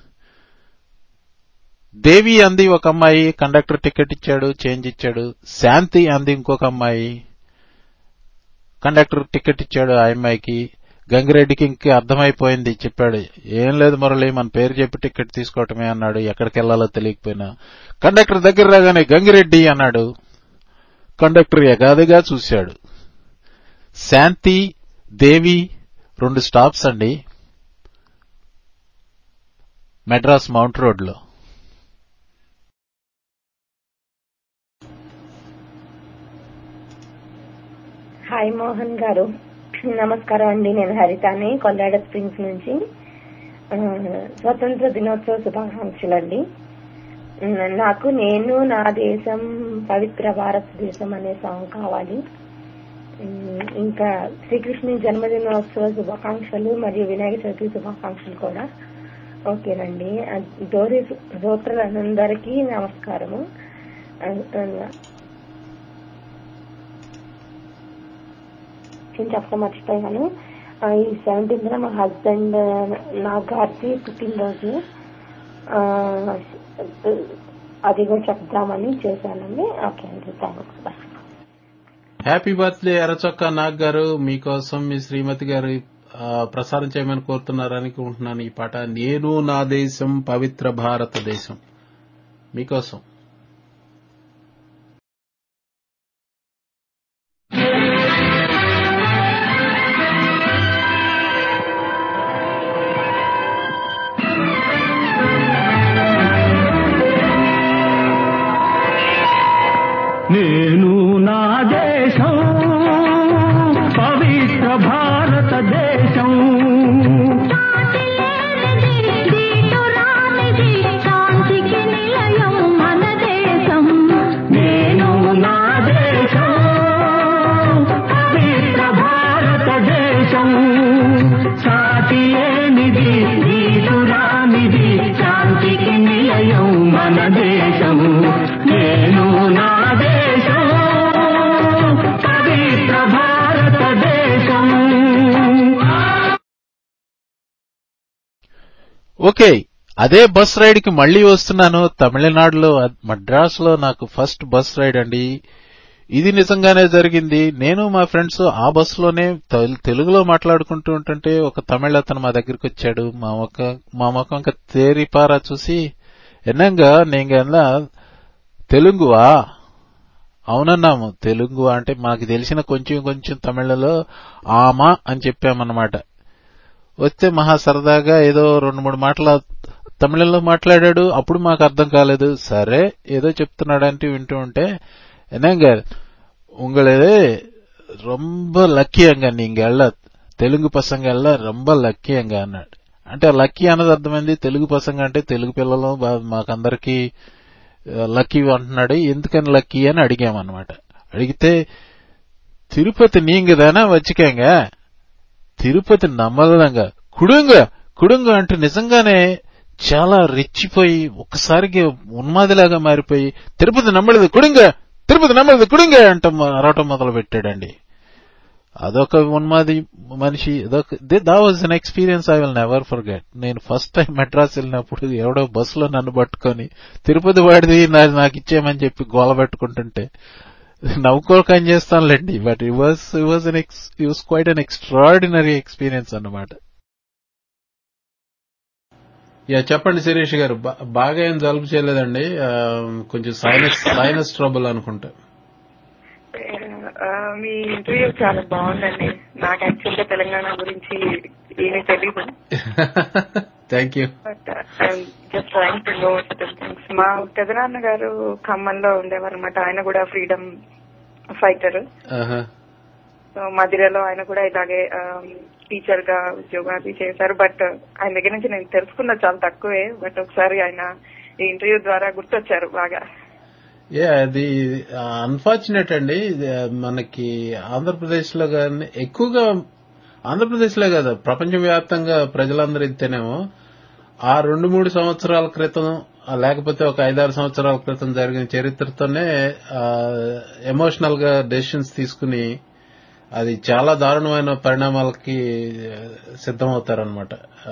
S4: దేవి అంది ఒక అమ్మాయి. కండక్టర్ టికెట్ ఇచ్చాడు, చేంజ్ ఇచ్చాడు. శాంతి అంది ఇంకొక అమ్మాయి. కండక్టర్ టికెట్ ఇచ్చాడు ఆ అమ్మాయికి. గంగిరెడ్డికి ఇంక అర్థమైపోయింది. చెప్పాడు, ఏం లేదు మురళి, మన పేరు చెప్పి టికెట్ తీసుకోవటమే అన్నాడు. ఎక్కడికి వెళ్లాలో తెలియకపోయినా. కండక్టర్ దగ్గర రాగానే గంగిరెడ్డి అన్నాడు. కండక్టర్ ఎగాదిగా చూశాడు. శాంతి, దేవి 2 స్టాప్స్ అండి మెడ్రాస్ మౌంట్ రోడ్లో.
S21: హాయ్ మోహన్ గారు, నమస్కారం అండి. నేను హరితాని, కొల్లాడ స్ప్రింగ్స్ నుంచి. స్వతంత్ర దినోత్సవ శుభాకాంక్షలండి. నాకు నేను నా దేశం పవిత్ర భారతదేశం అనే సాంగ్ కావాలి. ఇంకా శ్రీకృష్ణుని జన్మదినోత్సవ శుభాకాంక్షలు మరియు వినాయక చవితి శుభాకాంక్షలు కూడా ఓకేనండి. శ్రోతలందరికీ నమస్కారము. చెప్పడం మర్చిపోయాను. ఈ 17th మా హస్బెండ్ నా గారికి పుట్టినరోజు, అది కూడా చెప్దామని చేశానండి. ఓకే అండి, థ్యాంక్స్. బాయ్.
S4: హ్యాపీ బర్త్డే ఎర్రచొక్క నాగ్ గారు. మీకోసం మీ శ్రీమతి గారు ప్రసారం చేయమని కోరుతున్నారని అనుకుంటున్నాను. ఈ పాట నేను నా దేశం పవిత్ర భారతదేశం మీకోసం.
S16: నేను నా దేశం పవిత్ర భారతదేశం, శాంతికి నిలయం మన దేశం. నేను నా దేశం పవిత్ర భారతదేశం, సాటి ఏనిది నీతురానిది, శాంతికి నిలయం మన దేశం. నేను నా దేశం పవిత్ర భారతదేశం.
S4: ఓకే, అదే బస్ రైడ్ కి మళ్లీ వస్తున్నాను. తమిళనాడులో మద్రాసులో నాకు ఫస్ట్ బస్ రైడ్ అండి. ఇది నిజంగానే జరిగింది. నేను మా ఫ్రెండ్స్ ఆ బస్సులోనే తెలుగులో మాట్లాడుకుంటూ ఉంటుంటే ఒక తమిళ అతను మా దగ్గరికి వచ్చాడు. మా ముఖం తేరిపారా చూసి, ఎన్నంగా నీంగ తెలుగువా? అవునన్నాము. తెలుగు అంటే మాకు తెలిసిన కొంచెం తమిళలో ఆమా అని చెప్పామన్నమాట. వస్తే మహా సరదాగా ఏదో 2-3 మాటలు తమిళంలో మాట్లాడాడు. అప్పుడు మాకు అర్థం కాలేదు. సరే ఏదో చెప్తున్నాడంటే వింటూ ఉంటే, என்னங்க உங்களது ரொம்ப లక్కీయంగ நீங்க எல்லாம் తెలుగు పసంగ ఎల్లా ரொம்ப లక్కీయంగ అన్నాడు. అంటే లక్కీ అన్నది అర్థమైంది. తెలుగు పసంగ అంటే తెలుగు పిల్లలు మాకందరికి లక్కీ అంటున్నాడు. ఎందుకని లక్కీ అని అడిగామన్నమాట. అడిగితే తిరుపతి నీంగదానా వచ్చికాంగ, తిరుపతి నమ్మదంగా కుడుంగ అంటే నిజంగానే చాలా రెచ్చిపోయి ఒక్కసారికి ఉన్మాదిలాగా మారిపోయి తిరుపతి నమ్మలేదు కుడుంగ అంట అరవటం మొదలు పెట్టాడండి. అదొక ఉన్మాది మనిషి. That was an experience I will never forget. నేను ఫస్ట్ టైం మెడ్రాస్ వెళ్ళినప్పుడు ఎవడో బస్సులో నన్ను పట్టుకొని తిరుపతి వాడిది నాకు ఇచ్చేయమని చెప్పి గోల పెట్టుకుంటుంటే నవ్వుకోక ఏం చేస్తానులేండి. But it was quite an extraordinary experience అన్నమాట. చెప్పండి శిరీష్ గారు. బాగా ఏం జలుబు చేయలేదండి, కొంచెం సైనస్ ట్రబుల్ అనుకుంటా.
S21: మీ ఇంటర్వ్యూ చాలా బాగుందండి. నాకు యాక్చువల్ గా తెలంగాణ గురించి ఏమీ తెలీదు.
S4: Thank you.
S21: But I'm just trying to know certain things. మా పెదనాన్న గారు ఖమ్మంలో ఉండేవారు అనమాట. ఆయన కూడా ఫ్రీడమ్ ఫైటర్. సో మదిరలో ఆయన కూడా ఇలాగే టీచర్ గా ఉద్యోగాలు చేశారు. బట్ ఆయన దగ్గర నుంచి నేను తెలుసుకున్నది చాలా తక్కువే. బట్ ఒకసారి ఆయన ఈ ఇంటర్వ్యూ ద్వారా గుర్తొచ్చారు బాగా.
S4: అది అన్ఫార్చునేట్ అండి. మనకి ఆంధ్రప్రదేశ్ లో కానీ ఎక్కువగా ఆంధ్రప్రదేశ్ లో కదా ప్రపంచవ్యాప్తంగా ప్రజలందరూ ఇస్తేనేమో ఆ 2-3 సంవత్సరాల క్రితం లేకపోతే ఒక 5-6 సంవత్సరాల క్రితం జరిగిన చరిత్రతోనే ఎమోషనల్ గా డెసిషన్స్ తీసుకుని అది చాలా దారుణమైన పరిణామాలకి సిద్ధమవుతారనమాట.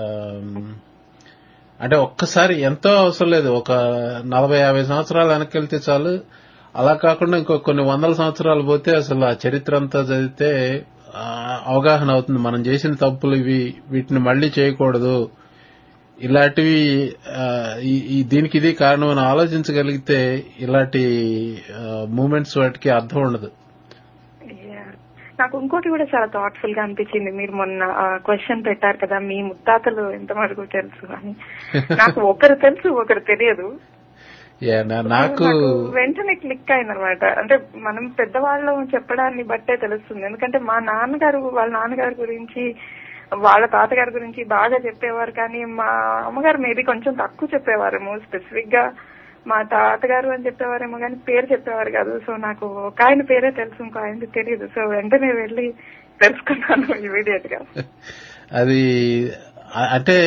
S4: అంటే ఒక్కసారి ఎంతో అవసరం లేదు, ఒక 40-50 సంవత్సరాలు వెనక్కి వెళ్తే చాలు. అలా కాకుండా ఇంకో కొన్ని 100 సంవత్సరాలు పోతే అసలు ఆ చరిత్ర అంతా చదివితే అవగాహన అవుతుంది. మనం చేసిన తప్పులు వీటిని మళ్లీ చేయకూడదు, ఇలాంటివి దీనికి ఇది కారణం అని ఆలోచించగలిగితే ఇలాంటి మూమెంట్స్ వాటికి అర్థం ఉండదు.
S21: నాకు ఇంకోటి కూడా చాలా థాట్ఫుల్ గా అనిపించింది. మీరు మొన్న క్వశ్చన్ పెట్టారు కదా, మీ ముత్తాతలు ఎంత మటుకు తెలుసు అని. నాకు ఒకరు తెలుసు, ఒకరు తెలియదు. నాకు వెంటనే క్లిక్ అయిందనమాట. అంటే మనం పెద్దవాళ్ళు చెప్పడాన్ని బట్టే తెలుస్తుంది. ఎందుకంటే మా నాన్నగారు వాళ్ళ నాన్నగారి గురించి, వాళ్ళ తాతగారి గురించి బాగా చెప్పేవారు. కానీ మా అమ్మగారు మేబీ కొంచెం తక్కువ చెప్పేవారేమో. స్పెసిఫిక్ గా మా తాతగారు అని చెప్పేవారేమో కానీ పేరు చెప్పేవారు కాదు. సో నాకు ఒక ఆయన పేరే తెలుసు, ఇంకో ఆయన తెలియదు. సో వెంటనే వెళ్లి తెలుసుకున్నాను ఇమీడియట్ గా.
S4: అది అంటే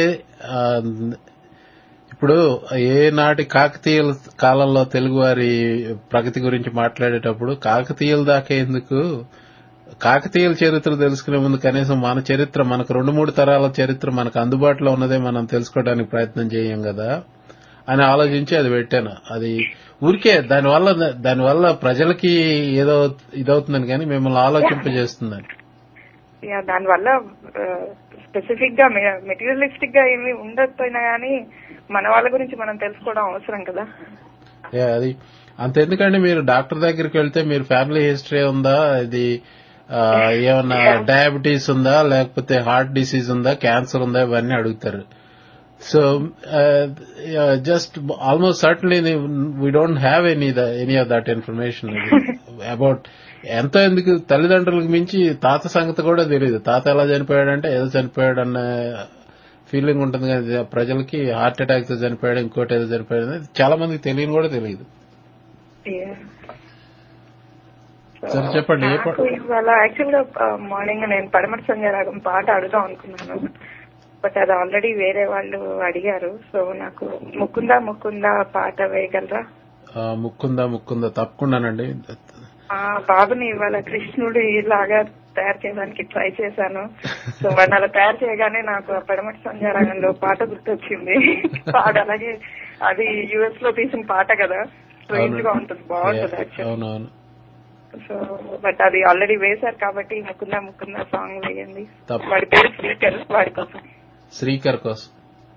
S4: ఇప్పుడు ఏనాటి కాకతీయుల కాలంలో తెలుగువారి ప్రగతి గురించి మాట్లాడేటప్పుడు కాకతీయుల దాకా ఎందుకు, కాకతీయుల చరిత్ర తెలుసుకునే ముందు కనీసం మన చరిత్ర, మనకు 2-3 తరాల చరిత్ర మనకు అందుబాటులో ఉన్నదే మనం తెలుసుకోవడానికి ప్రయత్నం చేయం కదా అని ఆలోచించి అది పెట్టాను. అది ఊరికే దానివల్ల ప్రజలకి ఏదో ఇదవుతుందని కానీ మిమ్మల్ని ఆలోచింపజేస్తుందని.
S21: దానివల్ల స్పెసిఫిక్ గా మెటీరియలిస్టిక్ గా ఏమి ఉండకపోయినా గానీ మన వాళ్ళ గురించి మనం తెలుసుకోవడం అవసరం కదా.
S4: అది అంతెందుకంటే మీరు డాక్టర్ దగ్గరికి వెళ్తే మీరు ఫ్యామిలీ హిస్టరీ ఉందా, ఇది ఏమన్నా డయాబెటీస్ ఉందా, లేకపోతే హార్ట్ డిసీజ్ ఉందా, క్యాన్సర్ ఉందా, ఇవన్నీ అడుగుతారు. So just almost certainly we don't have any of that information about ఎంతో ఎందుకు తల్లిదండ్రులకు మించి తాత సంగతి కూడా తెలియదు. తాత ఎలా చనిపోయాడంటే ఏదో చనిపోయాడు అన్న ఫీలింగ్ ఉంటుంది కానీ ప్రజలకి హార్ట్ అటాక్ తో చనిపోయాడు, ఇంకోటి ఏదో చనిపోయాడు చాలా మందికి తెలియని కూడా తెలియదు. సరే చెప్పండి.
S21: ఇవాళ యాక్చువల్ గా మార్నింగ్ నేను పడమటి సంధ్యారాగం పాట అడుగుదాం అనుకున్నాను. బట్ అది ఆల్రెడీ వేరే వాళ్ళు అడిగారు. సో నాకు ముకుందా ముకుందా పాట వేయగలరా?
S4: ముకుందా ముకుందా తప్పకుండానండి.
S21: బాబుని ఇవాళ కృష్ణుడు ఇలాగా తయారు చేయడానికి ట్రై చేశాను. సో వాడిని అలా తయారు చేయగానే నాకు ఆ పడమటి సంధ్యారాగంలో పాట గుర్తొచ్చింది. పాట అలాగే అది యుఎస్ లో తీసిన పాట కదా, స్ట్రేంజ్ గా ఉంటుంది, బాగుంటుంది యాక్చువల్లీ. సో బట్ అది ఆల్రెడీ వేశారు కాబట్టి ముకుందా సాంగ్ వేయండి. వాడి పేరు శ్రీకర్, వాడి కోసం.
S4: శ్రీకర్ కోసం,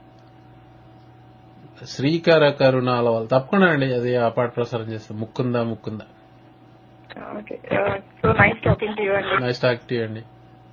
S4: శ్రీకర కరుణాల వాళ్ళు తప్పకుండా అండి అది ఆ పాట ప్రసారం చేస్తాం. Mukunda.
S21: Okay, so nice talking to you అండి.
S4: నైస్ టాకింగ్ టు యు అండి.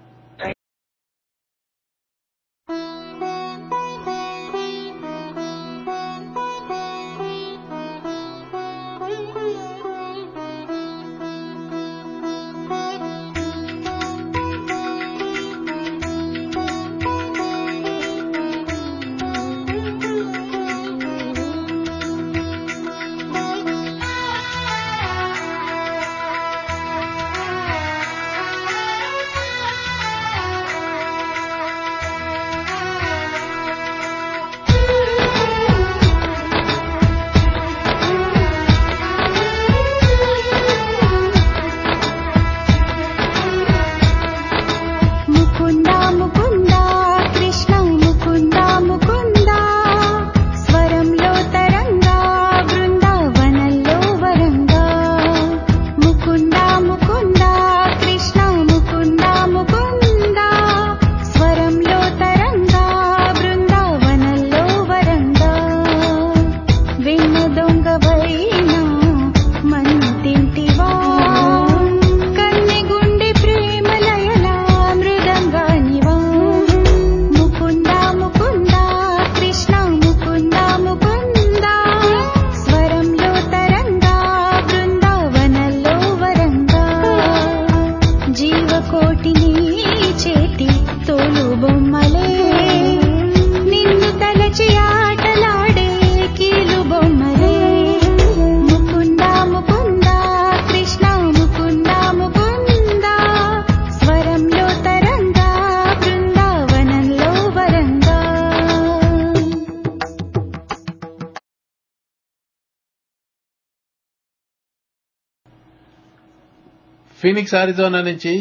S4: ఫీనిక్స్ అరిజోనా నుంచి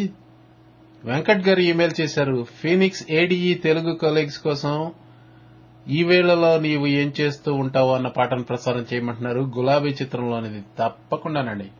S4: వెంకట్ గారు ఈమెయిల్ చేశారు. ఫీనిక్స్ ఏడీఈ తెలుగు కొలీగ్స్ కోసం ఈ వేళలో నీవు ఏం చేస్తూ ఉంటావు అన్న పాటను ప్రసారం చేయమంటున్నారు. గులాబీ చిత్రంలోనిది. తప్పకుండానండి.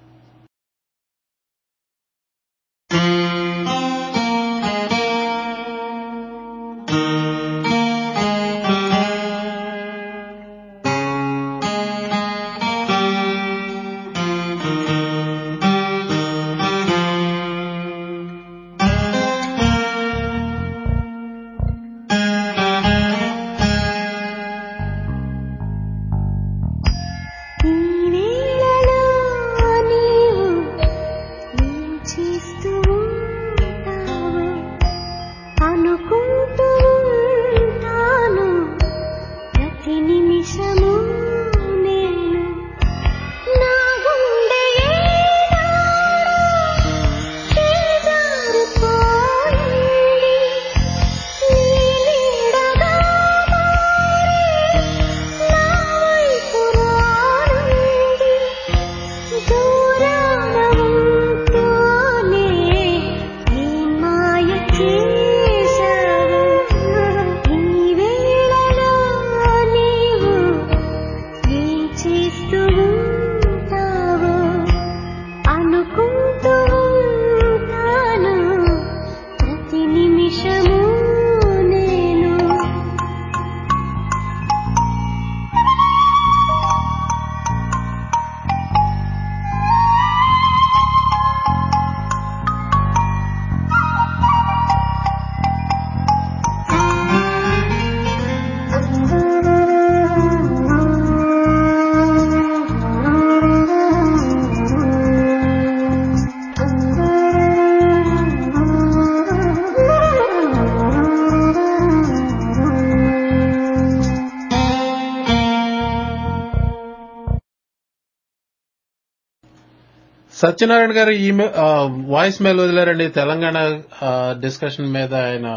S4: సత్యనారాయణ గారు వాయిస్ మెయిల్ వదిలారండి. తెలంగాణ డిస్కషన్ మీద ఆయన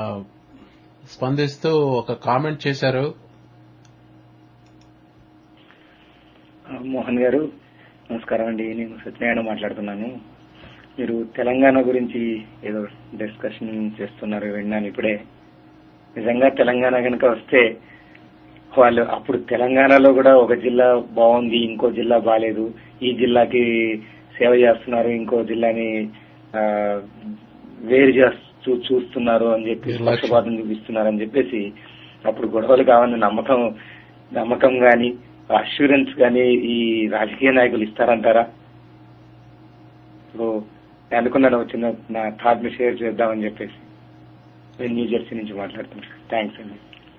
S4: స్పందిస్తూ ఒక కామెంట్ చేశారు.
S5: మోహన్ గారు నమస్కారం అండి. నేను సత్యనారాయణ మాట్లాడుతున్నాను. మీరు తెలంగాణ గురించి ఏదో డిస్కషన్ చేస్తున్నారు, విన్నాను ఇప్పుడే. నిజంగా తెలంగాణ కనుక వస్తే వాళ్ళు అప్పుడు తెలంగాణలో కూడా ఒక జిల్లా బాగుంది, ఇంకో జిల్లా బాలేదు, ఈ జిల్లాకి సేవ చేస్తున్నారు, ఇంకో జిల్లాని వేరు చేస్తూ చూస్తున్నారు అని చెప్పి పక్షపాతం చూపిస్తున్నారు అని చెప్పేసి అప్పుడు గొడవలు కావాలని నమ్మకం గాని అష్యూరెన్స్ గాని ఈ రాజకీయ నాయకులు ఇస్తారంటారా? సో నేను అనుకున్నాను వచ్చిన నా థాట్ ని షేర్ చేద్దామని చెప్పేసి. నేను న్యూ జెర్సీ నుంచి మాట్లాడుతున్నాను. థ్యాంక్స్ అండి.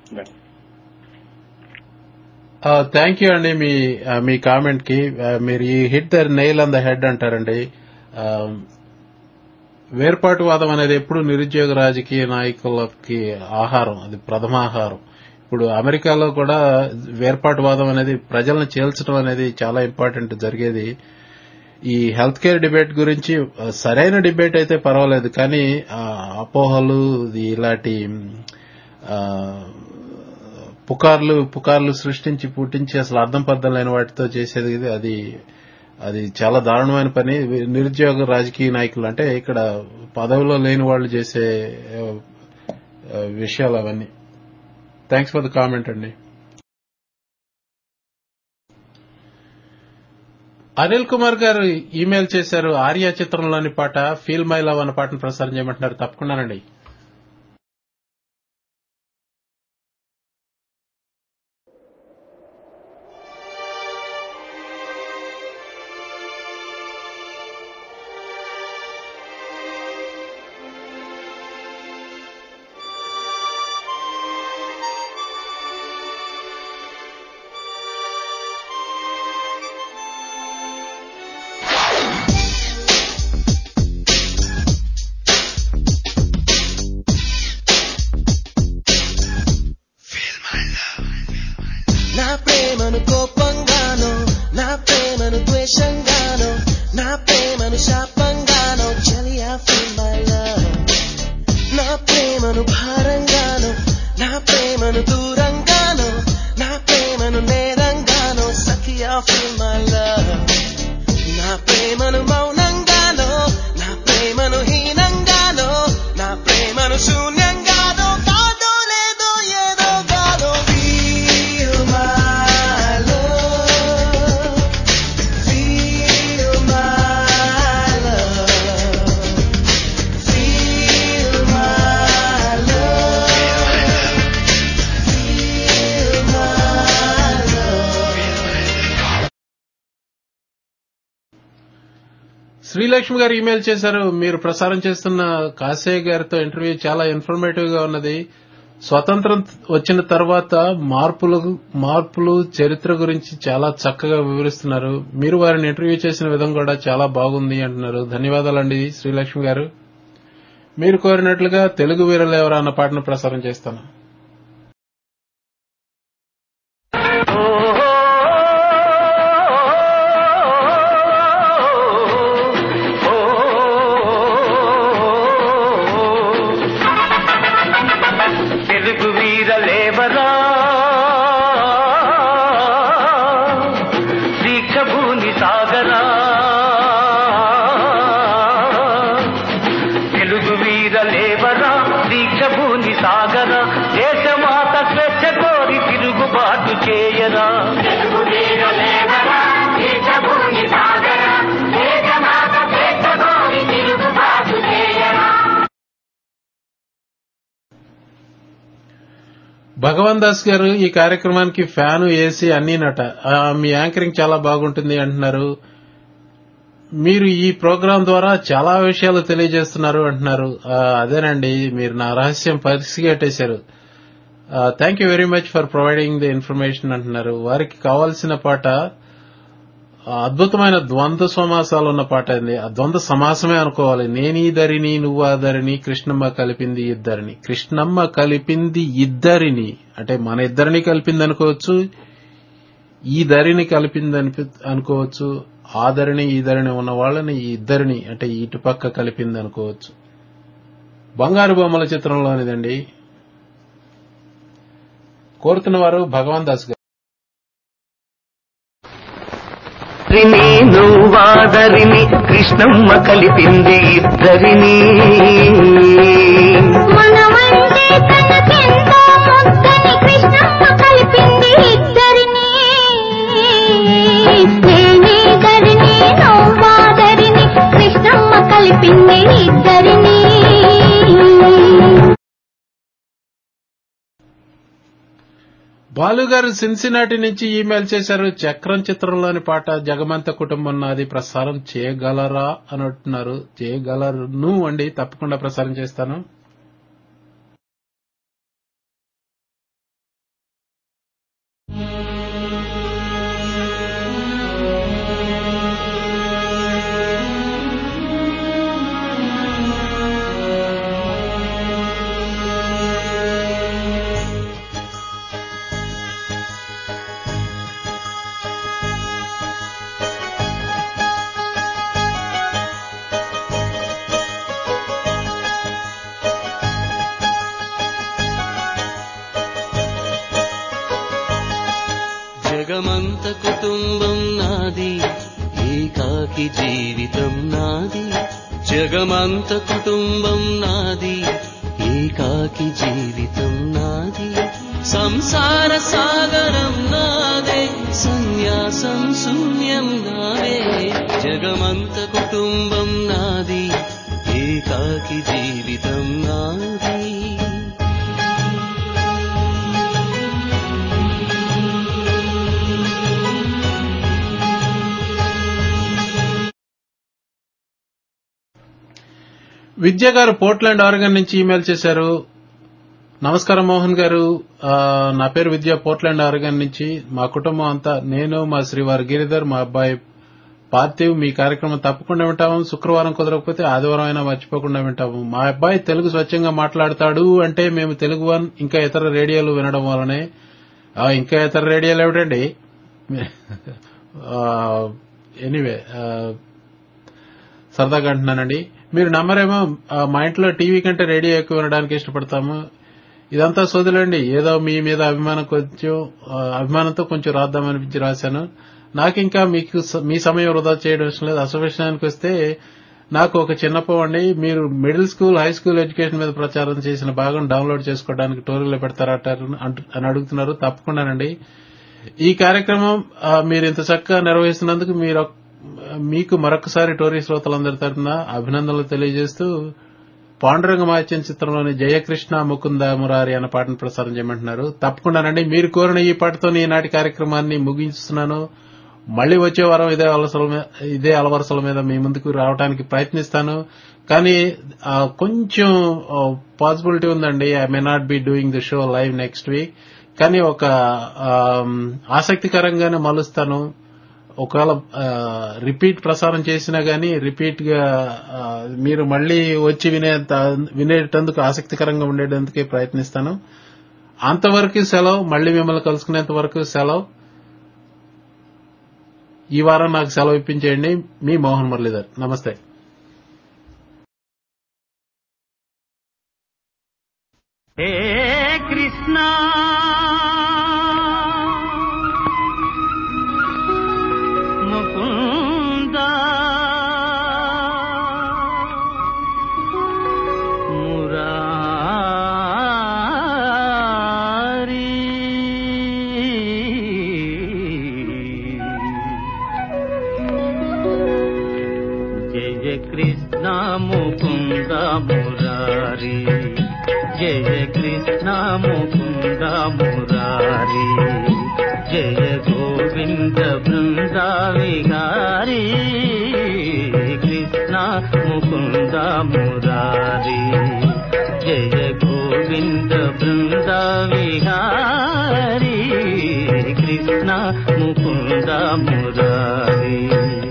S4: థ్యాంక్ యూ అండి మీ కామెంట్ కి. మీరు ఈ hit the nail on the head అంటారండి. వేర్పాటువాదం అనేది ఎప్పుడు నిరుద్యోగ రాజకీయ నాయకులకి ఆహారం, అది ప్రథమాహారం. ఇప్పుడు అమెరికాలో కూడా వేర్పాటువాదం అనేది ప్రజలను చేల్చడం అనేది చాలా ఇంపార్టెంట్ జరిగేది. ఈ హెల్త్ కేర్ డిబేట్ గురించి సరైన డిబేట్ అయితే పర్వాలేదు, కానీ అపోహలు ఇలాంటి పుకార్లు సృష్టించి పుట్టించి అసలు అర్థం పర్థం లేని వాటితో చేసేది అది చాలా దారుణమైన పని. నిరుద్యోగ రాజకీయ నాయకులు అంటే ఇక్కడ పదవిలో లేని వాళ్ళు చేసే విషయాలు అవన్నీ. థ్యాంక్స్ ఫర్ ద కామెంట్ అండి. అనిల్ కుమార్ గారు ఈమెయిల్ చేశారు. ఆర్య చిత్రంలోని పాట ఫీల్ మై లవ్ అన్న పాటను ప్రసారం చేయమంటున్నారు. తప్పకుండానండి. శ్రీలక్ష్మి గారు ఈమెయిల్ చేశారు. మీరు ప్రసారం చేస్తున్న కాసే గారితో ఇంటర్వ్యూ చాలా ఇన్ఫర్మేటివ్ గా ఉన్నది. స్వతంత్రం వచ్చిన తర్వాత మార్పులు చరిత్ర గురించి చాలా చక్కగా వివరిస్తున్నారు. మీరు వారిని ఇంటర్వ్యూ చేసిన విధం కూడా చాలా బాగుంది అంటున్నారు. ధన్యవాదాలండి శ్రీలక్ష్మి గారు. మీరు కోరినట్లుగా తెలుగు వీరలేవరా అన్న పాటను ప్రసారం చేస్తాను. భగవాన్ దాస్ గారు ఈ కార్యక్రమానికి ఫ్యాను, ఏసీ అన్నీనట. మీ యాంకరింగ్ చాలా బాగుంటుంది అంటున్నారు. మీరు ఈ ప్రోగ్రాం ద్వారా చాలా విషయాలు తెలియజేస్తున్నారు అంటున్నారు. అదేనండి, మీరు నా రహస్యం పరిసిగట్టేశారు. Thank you very much for providing the information అంటున్నారు. వారికి కావాల్సిన పాట అద్భుతమైన ద్వంద్వ సమాసాలు ఉన్న పాట అండి. ఆ ద్వంద్వ సమాసమే అనుకోవాలి. నేనీదరిని నువ్వాదరిని కృష్ణమ్మ కలిపింది ఇద్దరిని. కృష్ణమ్మ కలిపింది ఇద్దరిని అంటే మన ఇద్దరిని కలిపింది అనుకోవచ్చు, ఈ ధరిని కలిపింది అనుకోవచ్చు, ఆ ధరిని ఈ ధరిని ఉన్న వాళ్ళని ఈ ఇద్దరిని అంటే ఇటుపక్క కలిపింది అనుకోవచ్చు. బంగారు బొమ్మల చిత్రంలోనిదండి. కోరుతున్న వారు భగవాన్ దాస్ గారు.
S3: నువ్వాదరిని
S16: కృష్ణమ్మ కలిపింది ఇద్దరిని.
S6: మనమంటే తనకెంతో ముద్దని కృష్ణమ్మ కలిపింది ఇద్దరిని. నేనేదరిని నవ్వాదరిని కృష్ణమ్మ కలిపింది ఇద్దరిని.
S4: బాలుగారు సిన్సినాటి నుంచి ఈమెయిల్ చేశారు. చక్రం చిత్రంలోని పాట జగమంత కుటుంబం నాది ప్రసారం చేయగలరా అని అంటున్నారు. చేయగలరు అండి, తప్పకుండా ప్రసారం చేస్తాను.
S8: జగమంత కుటుంబం నాది, ఏకాకి జీవితం నాది. జగమంత కుటుంబం నాది, ఏకాకి జీవితం నాది. సంసార సాగరం నాదే, సన్యాసం శూన్యం నావే. జగమంత కుటుంబం నాది, ఏకాకి జీవితం నాది.
S4: విద్య గారు పోర్ట్లాండ్ ఆరెగన్ నుంచి ఈమెయిల్ చేశారు. నమస్కారం మోహన్ గారు, నా పేరు విద్య, పోర్ట్లాండ్ ఆరెగన్ నుంచి. మా కుటుంబం అంతా, నేను, మా శ్రీవారి గిరిధర్, మా అబ్బాయి పార్థివ్ మీ కార్యక్రమం తప్పకుండా వింటాము. శుక్రవారం కుదరకపోతే ఆదివారం అయినా మర్చిపోకుండా వింటాము. మా అబ్బాయి తెలుగు స్వచ్ఛంగా మాట్లాడతాడు అంటే మేము తెలుగు వన్ ఇంకా ఇతర రేడియోలు వినడం వల్లనే. ఇంకా ఇతర రేడియోలు ఏమిటండి? ఎనీవే, సరదాగా అంటున్నానండి. మీరు నమ్మరేమో, మా ఇంట్లో టీవీ కంటే రేడియో ఎక్కువ వినడానికి ఇష్టపడతాము. ఇదంతా సోదులండి. ఏదో మీ మీద అభిమానంతో కొంచెం రాద్దామనిపించి రాశాను. నాకింకా మీ సమయం వృధా చేయడం ఇష్టం లేదు. అసలు విషయానికి వస్తే నాకు ఒక చిన్నపోవండి. మీరు middle school, high school education మీద ప్రచారం చేసిన భాగం డౌన్లోడ్ చేసుకోవడానికి టోరీలో పెడతారంటారు అని అడుగుతున్నారు. తప్పకుండానండి. ఈ కార్యక్రమం మీరు ఇంత చక్కగా నిర్వహిస్తున్నందుకు మీకు మరొకసారి టోరీ శ్రోతలందరి తరఫున అభినందనలు తెలియజేస్తూ, పాండురంగ మాత్యం చిత్రంలోని జయకృష్ణ ముకుంద మురారి అన్న పాటను ప్రసారం చేయమంటున్నారు. తప్పకుండానండి. మీరు కోరిన ఈ పాటతో ఈనాటి కార్యక్రమాన్ని ముగిస్తున్నాను. మళ్లీ వచ్చే వారం ఇదే అలవరసల మీద మీ ముందుకు రావడానికి ప్రయత్నిస్తాను. కానీ కొంచెం పాసిబిలిటీ ఉందండి. I may not be doing the show live next week. కానీ ఒక ఆసక్తికరంగానే మలుస్తాను. ఒకవేళ రిపీట్ ప్రసారం చేసినా గానీ రిపీట్ గా మీరు మళ్లీ వచ్చి వినేటందుకు ఆసక్తికరంగా ఉండేటందుకే ప్రయత్నిస్తాను. అంతవరకు సెలవు. మళ్లీ మిమ్మల్ని కలుసుకునేంత వరకు సెలవు. ఈ వారం నాకు సెలవు ఇప్పించేయండి. మీ మోహన్ మురళీధర్. నమస్తే.
S16: హే కృష్ణ ముకుంద మురారి జయ కృష్ణ ముకుంద మురారి, జయ కృష్ణ ముకుంద మురారి, జయ గోవింద బృంద విహారీ. కృష్ణ ముకుంద మురారి, జయ గోవింద బృంద విహారీ. కృష్ణ ముకుంద మురారి.